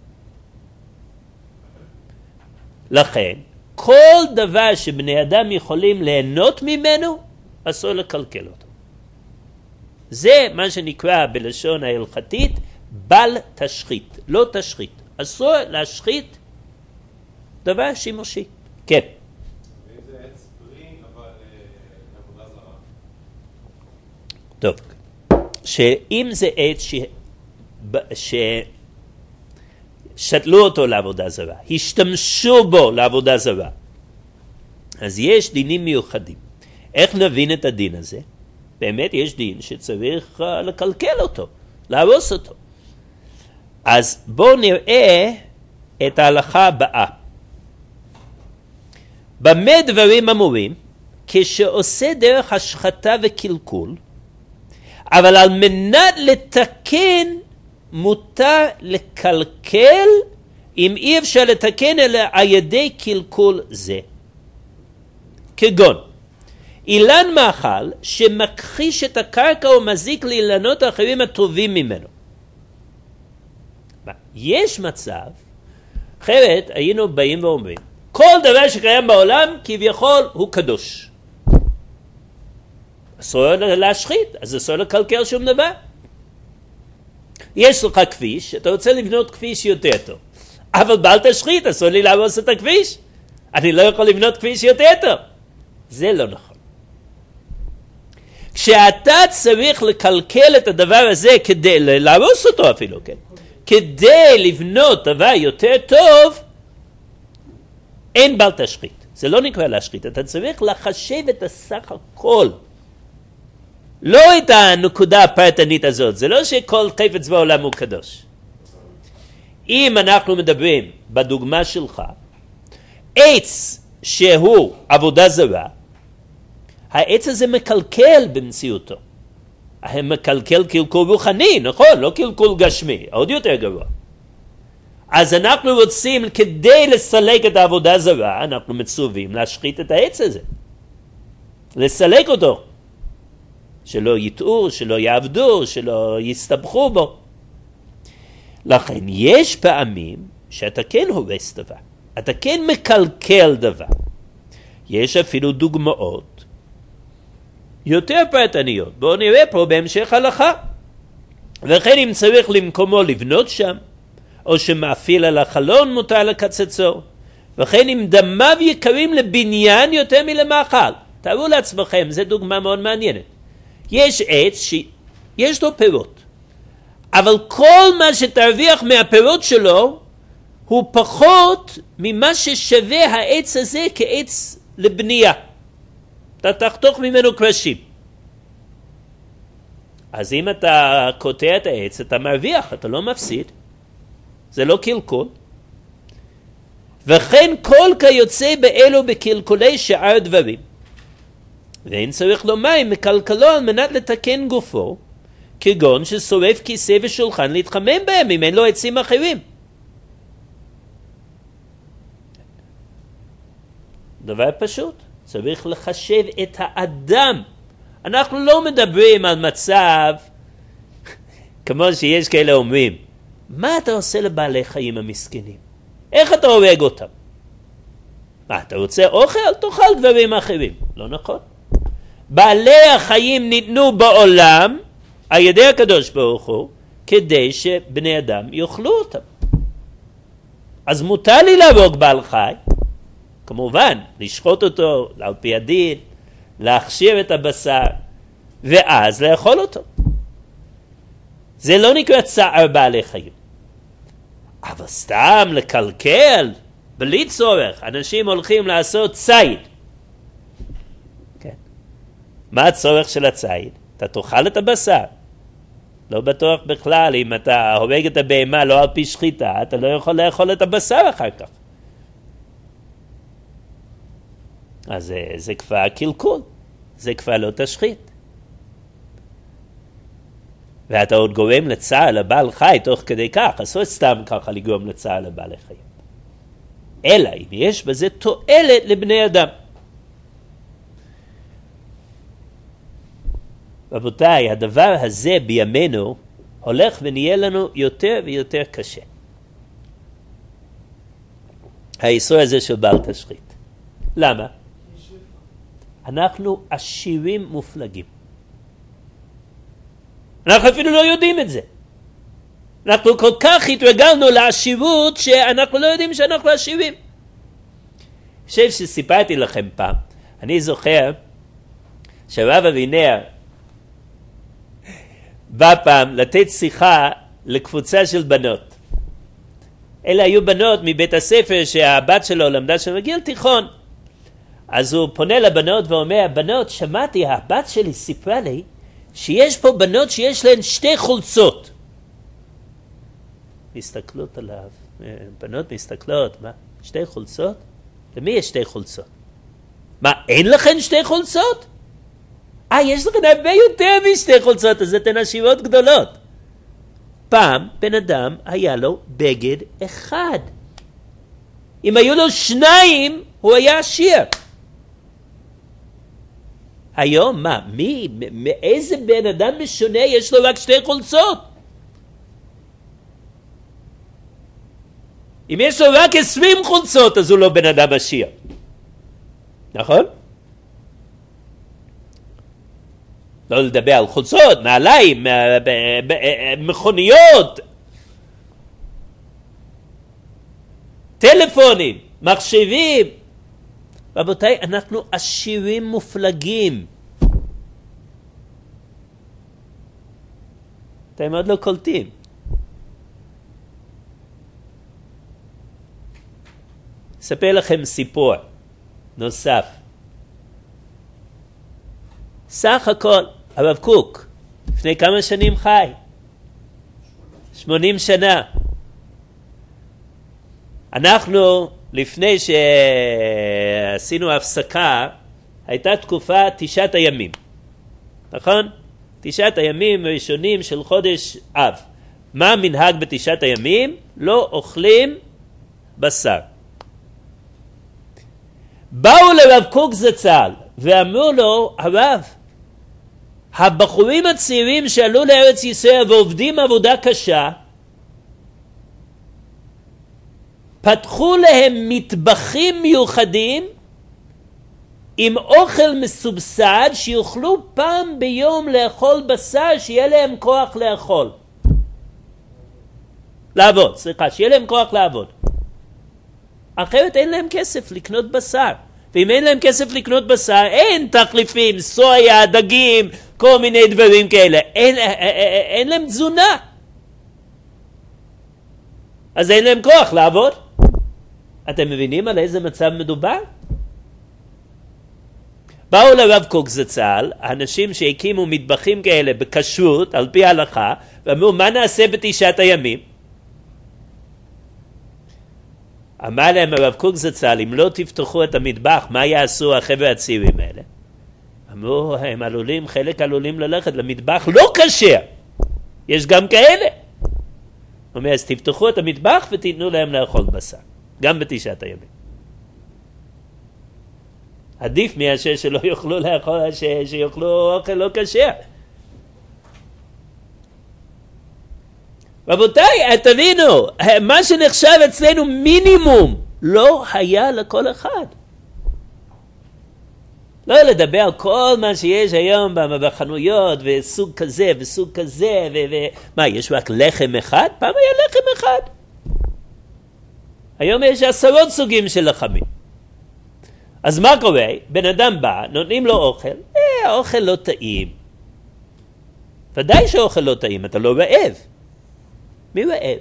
לכן, כל דבר שבני אדם יכולים ליהנות ממנו, אסור לקלקל אותו. זה מה שנקרא בלשון ההלכתית בל תשחית, לא תשחית. אסור להשחית דבר שימושי. כן. ואם זה עץ פרי, אבל עבודה זרה? טוב. שאם זה עץ ש... ש... שתלו אותו לעבודה זרה, השתמשו בו לעבודה זרה, אז יש דינים מיוחדים. איך נבין את הדין הזה? באמת יש דין שצריך לקלקל אותו, להרוס אותו. אז בואו נראה את ההלכה הבאה. במה דברים אמורים? כשעושה דרך השחתה וקלקול, אבל על מנת לתקן מותר לקלקל אם אי אפשר לתקן אלא על ידי קלקול זה. כגון, אילן מאכל שמכחיש את הקרקע ומזיק לאילנות האחרים הטובים ממנו. יש מצב, אחרת היינו באים ואומרים, כל דבר שקיים בעולם כביכול הוא קדוש. אסור להשחית, אז אסור לקלקל שום דבר. יש לך כביש, אתה רוצה לבנות כביש יותר טוב. אבל בל תשחית, אסור לי להרוס את הכביש. אני לא יכול לבנות כביש יותר טוב. זה לא נכון. כשאתה צריך לקלקל את הדבר הזה כדי להרוס אותו אפילו, כן? כדי לבנות דבר יותר טוב, אין בל תשחית. זה לא נקרא להשחית. אתה צריך לחשב את הסך הכל. לא את הנקודה הפרטנית הזאת. זה לא שכל חפץ בעולם הוא קדוש. אם אנחנו מדברים בדוגמה שלך, עץ שהוא עבודה זרה, העץ הזה מקלקל במציאותו. הם מקלקל קלקול רוחני, נכון? לא קלקול גשמי, עוד יותר גרוע. אז אנחנו רוצים, כדי לסלק את העבודה הזרה, אנחנו מצווים להשחית את העץ הזה. לסלק אותו. שלא יטעו, שלא יעבדו, שלא יסתבכו בו. לכן יש פעמים שאתה כן הורס דבר. אתה כן מקלקל דבר. יש אפילו דוגמאות יותר פרטניות. בואו נראה פה בהמשך הלכה. וכן אם צריך למקומו לבנות שם, או שמאפיל על החלון מותר לקצצו, וכן אם דמיו יקרים לבניין יותר מלמאכל. תארו לעצמכם, זו דוגמה מאוד מעניינת. יש עץ שיש לו פירות, אבל כל מה שתרוויח מהפירות שלו הוא פחות ממה ששווה העץ הזה כעץ לבנייה. אתה תחתוך ממנו קרשים. אז אם אתה קוטע את העץ, אתה מרוויח, אתה לא מפסיד. זה לא קלקול. וכן כל כיוצא באלו בקלקולי שאר דברים. ואין צריך לומר אם מקלקלו על מנת לתקן גופו, כגון ששורף כיסא ושולחן להתחמם בהם, אם אין לו עצים אחרים. דבר פשוט, צריך לחשב את האדם. אנחנו לא מדברים על מצב, כמו שיש כאלה אומרים, מה אתה עושה לבעלי חיים המסכנים? איך אתה הורג אותם? מה, אתה רוצה אוכל? תאכל דברים אחרים. לא נכון. בעלי החיים ניתנו בעולם על ידי הקדוש ברוך הוא כדי שבני אדם יאכלו אותם. אז מותר לי להרוג בעל חי, כמובן, לשחוט אותו על פי הדין, להכשיר את הבשר ואז לאכול אותו. זה לא נקרא צער בעלי חיים. אבל סתם לקלקל בלי צורך. אנשים הולכים לעשות ציד. כן. מה הצורך של הציד? אתה תאכל את הבשר. לא בטוח בכלל, אם אתה הורג את הבהמה לא על פי שחיטה, אתה לא יכול לאכול את הבשר אחר כך. אז זה, זה כבר קלקול. זה כבר לא תשחית. ואתה עוד גורם לצער לבעל חי תוך כדי כך, אסור סתם ככה לגרום לצער לבעל חיים. אלא אם יש בזה תועלת לבני אדם. רבותיי, הדבר הזה בימינו הולך ונהיה לנו יותר ויותר קשה. האיסור הזה של בל תשחית. למה? אנחנו עשירים מופלגים. אנחנו אפילו לא יודעים את זה. אנחנו כל כך התרגלנו לעשירות שאנחנו לא יודעים שאנחנו עשירים. אני חושב שסיפרתי לכם פעם. אני זוכר שרב אבינר בא פעם לתת שיחה לקבוצה של בנות. אלה היו בנות מבית הספר שהבת שלו למדה שם בגיל תיכון. אז הוא פונה לבנות ואומר, בנות, שמעתי, הבת שלי סיפרה לי שיש פה בנות שיש להן שתי חולצות. מסתכלות עליו, בנות מסתכלות, מה? שתי חולצות? למי יש שתי חולצות? מה, אין לכן שתי חולצות? אה, יש לכן הרבה יותר משתי חולצות, אז אתן עשירות גדולות. פעם בן אדם היה לו בגד אחד. אם היו לו שניים, הוא היה עשיר. היום מה? מי? מאיזה בן אדם משונה יש לו רק שתי חולצות? אם יש לו רק עשרים חולצות, אז הוא לא בן אדם עשיר. נכון? לא לדבר על חולצות, נעליים, מכוניות, טלפונים, מחשבים. רבותיי, אנחנו עשירים מופלגים. אתם עוד לא קולטים. אספר לכם סיפור נוסף. סך הכל, הרב קוק, לפני כמה שנים חי? שמונים שנה. אנחנו, לפני שעשינו הפסקה, הייתה תקופה תשעת הימים. נכון? תשעת הימים הראשונים של חודש אב. מה המנהג בתשעת הימים? לא אוכלים בשר. באו לרב קוק זצ"ל ואמרו לו, הרב, הבחורים הצעירים שעלו לארץ ישראל ועובדים עבודה קשה, פתחו להם מטבחים מיוחדים עם אוכל מסובסד שיוכלו פעם ביום לאכול בשר, שיהיה להם כוח לאכול. לעבוד, סליחה, שיהיה להם כוח לעבוד. אחרת אין להם כסף לקנות בשר. ואם אין להם כסף לקנות בשר, אין תחליפים, סויה, דגים, כל מיני דברים כאלה. אין, אין, אין להם תזונה. אז אין להם כוח לעבוד. אתם מבינים על איזה מצב מדובר? באו לרב קוק זצ"ל, אנשים שהקימו מטבחים כאלה בכשרות, על פי ההלכה, ואמרו, מה נעשה בתשעת הימים? אמר להם הרב קוק זצ"ל, אם לא תפתחו את המטבח, מה יעשו החבר'ה הצעירים האלה? אמרו, הם עלולים, חלק עלולים ללכת למטבח לא כשר. יש גם כאלה. הוא אומר, אז תפתחו את המטבח ותיתנו להם לאכול בשר. גם בתשעת הימים. עדיף מאשר שלא יוכלו לאכול, ש... שיוכלו אוכל לא כשר. רבותיי, תבינו, מה שנחשב אצלנו מינימום לא היה לכל אחד. לא לדבר על כל מה שיש היום בחנויות, וסוג כזה וסוג כזה, ו... ו... מה, יש רק לחם אחד? פעם היה לחם אחד. היום יש עשרות סוגים של לחמים. אז מה קורה? בן אדם בא, נותנים לו אוכל, אה, האוכל לא טעים. ודאי שהאוכל לא טעים, אתה לא רעב. מי רעב?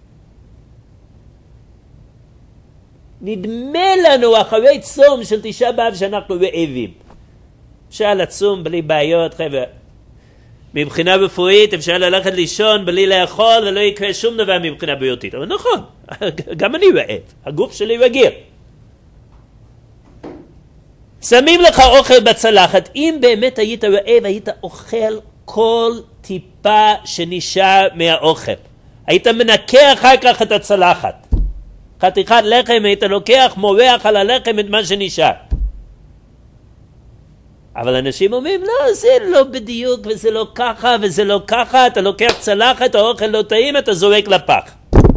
נדמה לנו אחרי צום של תשעה באב שאנחנו רעבים. אפשר לצום בלי בעיות, חבר'ה. מבחינה רפואית אפשר ללכת לישון בלי לאכול ולא יקרה שום דבר מבחינה בריאותית. אבל נכון, גם אני רעב. הגוף שלי רגיל. שמים לך אוכל בצלחת. אם באמת היית רעב, היית אוכל כל טיפה שנשאר מהאוכל. היית מנקה אחר כך את הצלחת. חתיכת לחם היית לוקח, מורח על הלחם את מה שנשאר. אבל אנשים אומרים, לא, זה לא בדיוק, וזה לא ככה, וזה לא ככה, אתה לוקח צלחת, האוכל לא טעים, אתה זורק לפח.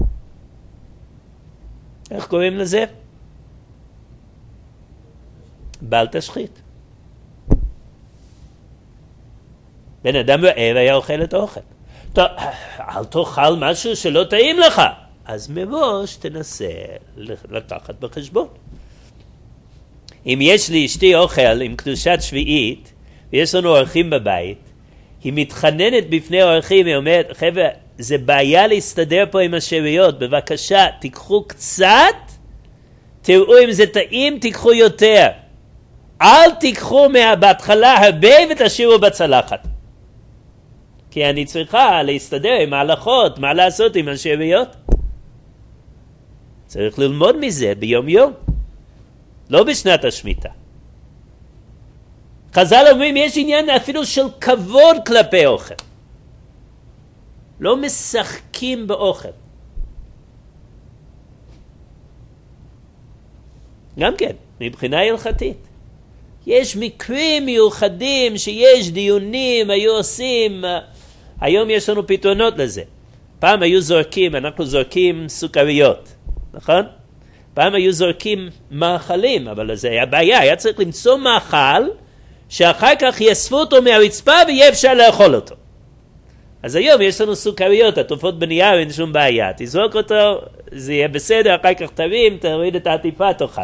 איך קוראים לזה? בל תשחית. בן אדם רעב היה אוכל את האוכל. טוב, אל תאכל משהו שלא טעים לך. אז מראש תנסה לקחת בחשבון. אם יש לי אשתי אוכל עם קדושת שביעית, ויש לנו אורחים בבית, היא מתחננת בפני האורחים, היא אומרת, חבר'ה, זה בעיה להסתדר פה עם השאריות, בבקשה, תיקחו קצת, תראו אם זה טעים, תיקחו יותר. אל תיקחו בהתחלה הרבה ותשאירו בצלחת. כי אני צריכה להסתדר עם ההלכות, מה לעשות עם השאריות? צריך ללמוד מזה ביום יום. לא בשנת השמיטה. חז"ל אומרים, יש עניין אפילו של כבוד כלפי אוכל. לא משחקים באוכל. גם כן, מבחינה הלכתית. יש מקרים מיוחדים שיש דיונים, היו עושים, היום יש לנו פתרונות לזה. פעם היו זורקים, אנחנו זורקים סוכריות, נכון? פעם היו זורקים מאכלים, אבל זה היה בעיה, היה צריך למצוא מאכל, שאחר כך יאספו אותו מהרצפה ויהיה אפשר לאכול אותו. אז היום יש לנו סוכריות, התופעות בנייר, אין שום בעיה. תזרוק אותו, זה יהיה בסדר, אחר כך תרים, תוריד את העטיפה, תאכל.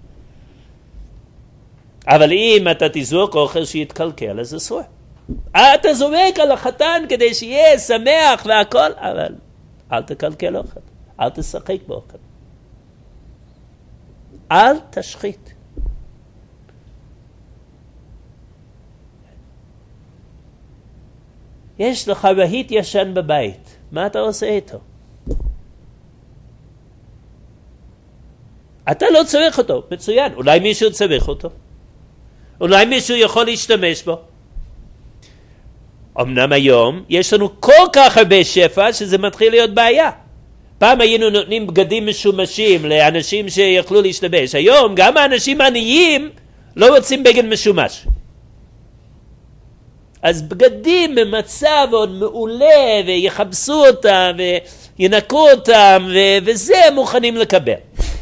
אבל אם אתה תזרוק אוכל שיתקלקל, אז אסור. אתה זורק על החתן כדי שיהיה שמח והכל, אבל אל תקלקל אוכל, אל תשחק באוכל. אל תשחית. יש לך רהיט ישן בבית, מה אתה עושה איתו? אתה לא צריך אותו, מצוין, אולי מישהו צריך אותו. אולי מישהו יכול להשתמש בו. אמנם היום יש לנו כל כך הרבה שפע שזה מתחיל להיות בעיה. פעם היינו נותנים בגדים משומשים לאנשים שיכלו להשתמש. היום גם האנשים העניים לא רוצים בגד משומש. אז בגדים במצב עוד מעולה ויחבסו אותם וינקו אותם ו- וזה מוכנים לקבל.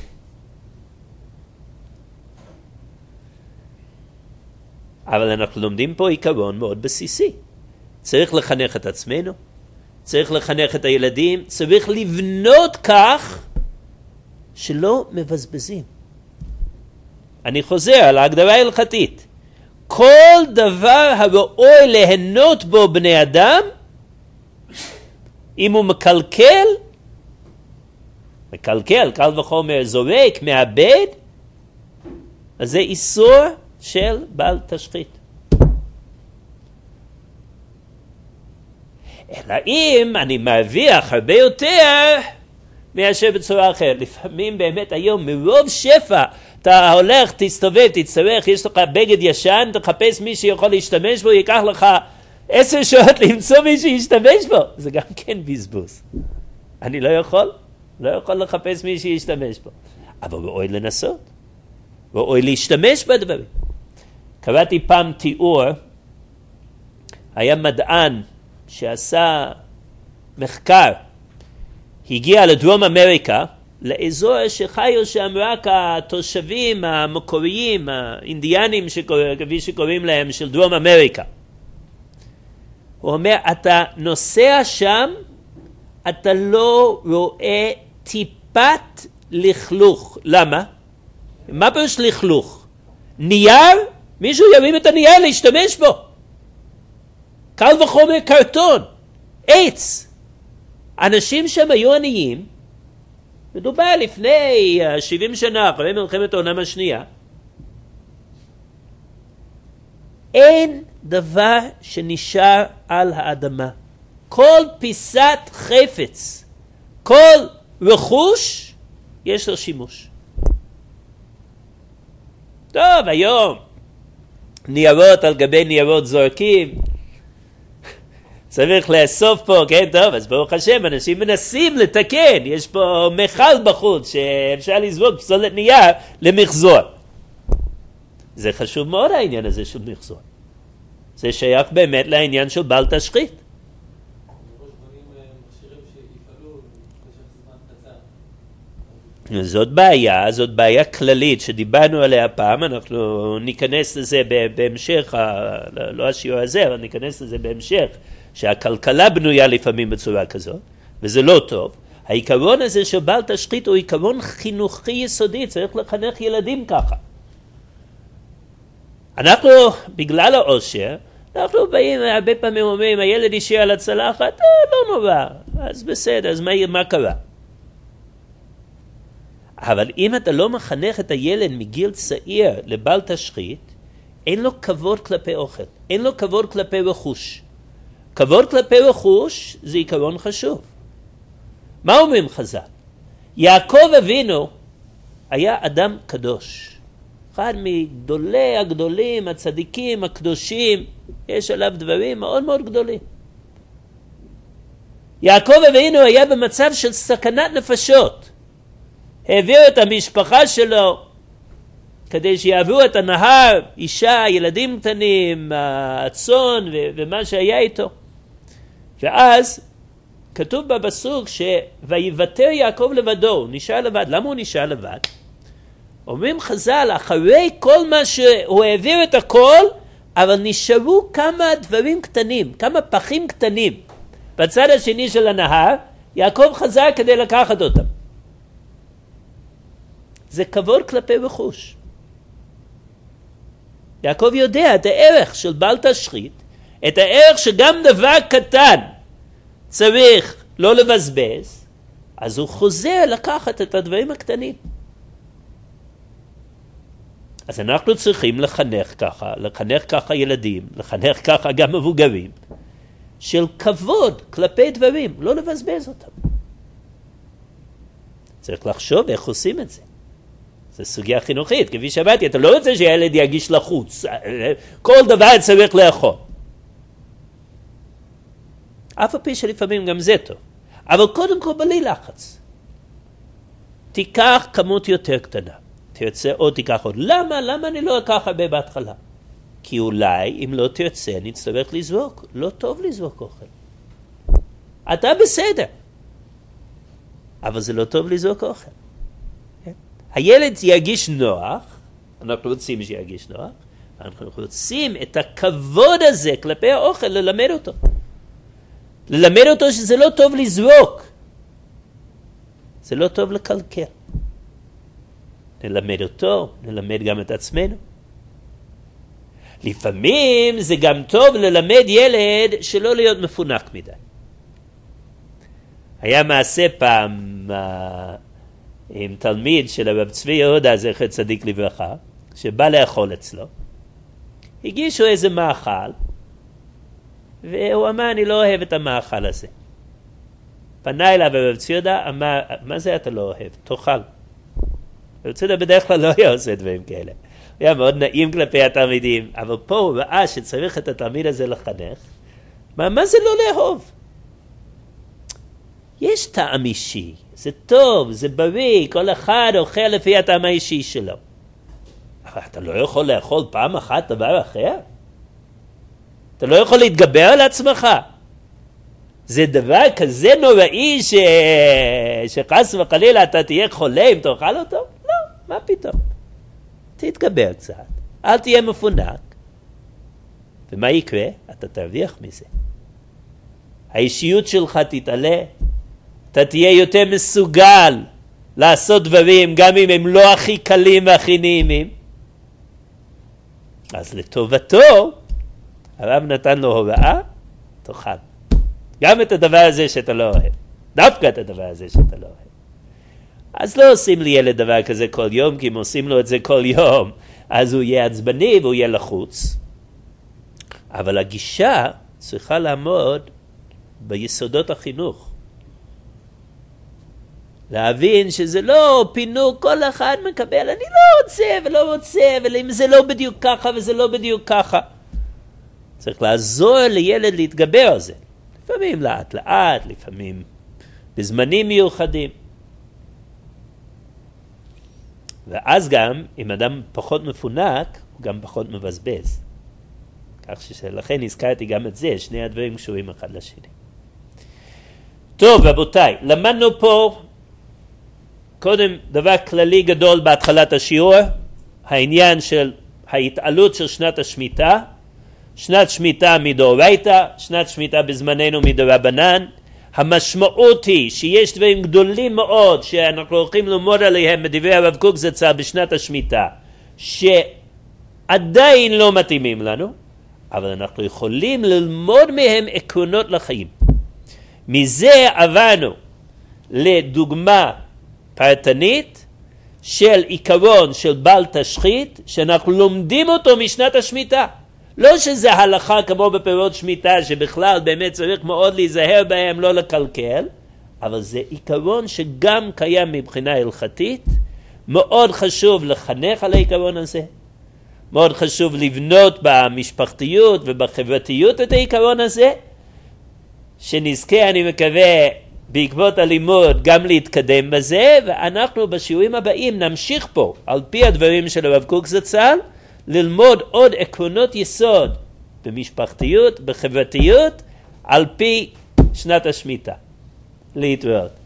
אבל אנחנו לומדים פה עיקרון מאוד בסיסי. צריך לחנך את עצמנו, צריך לחנך את הילדים, צריך לבנות כך שלא מבזבזים. אני חוזר על ההגדרה ההלכתית. כל דבר הראוי ליהנות בו בני אדם, אם הוא מקלקל, מקלקל, קל וחומר זורק, מאבד, אז זה איסור של בעל תשחית. אלא אם אני מרוויח הרבה יותר מאשר בצורה אחרת. לפעמים באמת היום מרוב שפע אתה הולך, תסתובב, תצטרך, יש לך בגד ישן, תחפש מי שיכול להשתמש בו, ייקח לך עשר שעות למצוא מי שישתמש בו. זה גם כן בזבוז. אני לא יכול, לא יכול לחפש מי שישתמש בו. אבל ראוי לנסות. ראוי להשתמש בדברים. קראתי פעם תיאור, היה מדען שעשה מחקר, הגיע לדרום אמריקה, לאזור שחיו שם רק התושבים המקוריים, האינדיאנים כפי שקוראים להם, של דרום אמריקה. הוא אומר, אתה נוסע שם, אתה לא רואה טיפת לכלוך. למה? מה פירוש לכלוך? נייר? מישהו ירים את הנייר להשתמש בו. קל וחומר קרטון, עץ. אנשים שם היו עניים, מדובר לפני שבעים שנה, אחרי מלחמת העולם השנייה. אין דבר שנשאר על האדמה. כל פיסת חפץ, כל רכוש, יש לו שימוש. טוב, היום ניירות על גבי ניירות זורקים, צריך לאסוף פה, כן, טוב, אז ברוך השם, אנשים מנסים לתקן, יש פה מחל בחוץ שאפשר לזרוק פסולת נייר למחזור. זה חשוב מאוד העניין הזה של מחזור. זה שייך באמת לעניין של בעל תשחית. זאת בעיה, זאת בעיה כללית שדיברנו עליה פעם, אנחנו ניכנס לזה בהמשך, לא השיעור הזה, אבל ניכנס לזה בהמשך, שהכלכלה בנויה לפעמים בצורה כזאת, וזה לא טוב. העיקרון הזה של בעל תשחית הוא עיקרון חינוכי יסודי, צריך לחנך ילדים ככה. אנחנו, בגלל העושר, אנחנו באים, הרבה פעמים אומרים, הילד ישאיר על הצלחת, אה, לא נורא, אז בסדר, אז מה, מה קרה? אבל אם אתה לא מחנך את הילד מגיל צעיר לבעל תשחית, אין לו כבוד כלפי אוכל, אין לו כבוד כלפי רכוש. כבוד כלפי רכוש זה עיקרון חשוב. מה אומרים חז"ל? יעקב אבינו היה אדם קדוש. אחד מגדולי הגדולים, הצדיקים, הקדושים, יש עליו דברים מאוד מאוד גדולים. יעקב אבינו היה במצב של סכנת נפשות. העביר את המשפחה שלו כדי שיעברו את הנהר, אישה, ילדים קטנים, הצאן ומה שהיה איתו. ואז כתוב בפסוק שויוותר יעקב לבדו, הוא נשאר לבד. למה הוא נשאר לבד? אומרים חז"ל, אחרי כל מה שהוא העביר את הכל, אבל נשארו כמה דברים קטנים, כמה פחים קטנים. בצד השני של הנהר, יעקב חזר כדי לקחת אותם. זה כבוד כלפי רכוש. יעקב יודע את הערך של בל תשחית, את הערך שגם דבר קטן צריך לא לבזבז, אז הוא חוזר לקחת את הדברים הקטנים. אז אנחנו צריכים לחנך ככה, לחנך ככה ילדים, לחנך ככה גם מבוגרים, של כבוד כלפי דברים, לא לבזבז אותם. צריך לחשוב איך עושים את זה. זו סוגיה חינוכית, כפי שאמרתי, אתה לא רוצה שהילד יגיש לחוץ, כל דבר צריך לאכול. אף הפי שלפעמים גם זה טוב, אבל קודם כל בלי לחץ. תיקח כמות יותר קטנה, תרצה עוד תיקח עוד. למה? למה אני לא אקח הרבה בהתחלה? כי אולי אם לא תרצה נצטרך לזרוק, לא טוב לזרוק אוכל. אתה בסדר, אבל זה לא טוב לזרוק אוכל. הילד ירגיש נוח, אנחנו רוצים שירגיש נוח, אנחנו רוצים את הכבוד הזה כלפי האוכל ללמד אותו. ללמד אותו שזה לא טוב לזרוק, זה לא טוב לקלקל. נלמד אותו, נלמד גם את עצמנו. לפעמים זה גם טוב ללמד ילד שלא להיות מפונק מדי. היה מעשה פעם עם תלמיד של הרב צבי יהודה, זכר צדיק לברכה, שבא לאכול אצלו. הגישו איזה מאכל, והוא אמר, אני לא אוהב את המאכל הזה. פנה אליו הרב צבי יהודה, אמר, מה זה אתה לא אוהב? תאכל. הרב צבי יהודה בדרך כלל לא היה עושה דברים כאלה. הוא היה מאוד נעים כלפי התלמידים, אבל פה הוא ראה שצריך את התלמיד הזה לחנך. מה, מה זה לא לאהוב? יש טעם אישי, זה טוב, זה בריא, כל אחד אוכל לפי הטעם האישי שלו. אבל אתה לא יכול לאכול פעם אחת דבר אחר? אתה לא יכול להתגבר על עצמך? זה דבר כזה נוראי ש... שחס וחלילה אתה תהיה חולה אם תאכל אותו? לא, מה פתאום? תתגבר קצת, אל תהיה מפונק. ומה יקרה? אתה תרוויח מזה. האישיות שלך תתעלה, אתה תהיה יותר מסוגל לעשות דברים גם אם הם לא הכי קלים והכי נעימים. אז לטובתו הרב נתן לו הוראה, תאכל גם את הדבר הזה שאתה לא אוהב, דווקא את הדבר הזה שאתה לא אוהב. אז לא עושים לי ילד דבר כזה כל יום, כי אם עושים לו את זה כל יום אז הוא יהיה עצבני והוא יהיה לחוץ. אבל הגישה צריכה לעמוד ביסודות החינוך, להבין שזה לא פינוק, כל אחד מקבל, אני לא רוצה ולא רוצה, ואם זה לא בדיוק ככה וזה לא בדיוק ככה. צריך לעזור לילד להתגבר על זה. לפעמים לאט לאט, לפעמים בזמנים מיוחדים. ואז גם, אם אדם פחות מפונק, הוא גם פחות מבזבז. כך שלכן הזכרתי גם את זה, שני הדברים קשורים אחד לשני. טוב, רבותיי, למדנו פה קודם דבר כללי גדול בהתחלת השיעור, העניין של ההתעלות של שנת השמיטה, שנת שמיטה מדאורייתא, שנת שמיטה בזמננו מדרבנן. המשמעות היא שיש דברים גדולים מאוד שאנחנו הולכים ללמוד עליהם בדברי הרב קוק זצ"ל בשנת השמיטה, שעדיין לא מתאימים לנו, אבל אנחנו יכולים ללמוד מהם עקרונות לחיים. מזה עברנו לדוגמה פרטנית של עיקרון של בל תשחית, שאנחנו לומדים אותו משנת השמיטה. לא שזה הלכה כמו בפירות שמיטה, שבכלל באמת צריך מאוד להיזהר בהם, לא לקלקל, אבל זה עיקרון שגם קיים מבחינה הלכתית. מאוד חשוב לחנך על העיקרון הזה, מאוד חשוב לבנות במשפחתיות ובחברתיות את העיקרון הזה, שנזכה, אני מקווה, בעקבות הלימוד גם להתקדם בזה, ואנחנו בשיעורים הבאים נמשיך פה, על פי הדברים של הרב קוק זצ"ל, ללמוד עוד עקרונות יסוד במשפחתיות, בחברתיות, על פי שנת השמיטה. להתראות.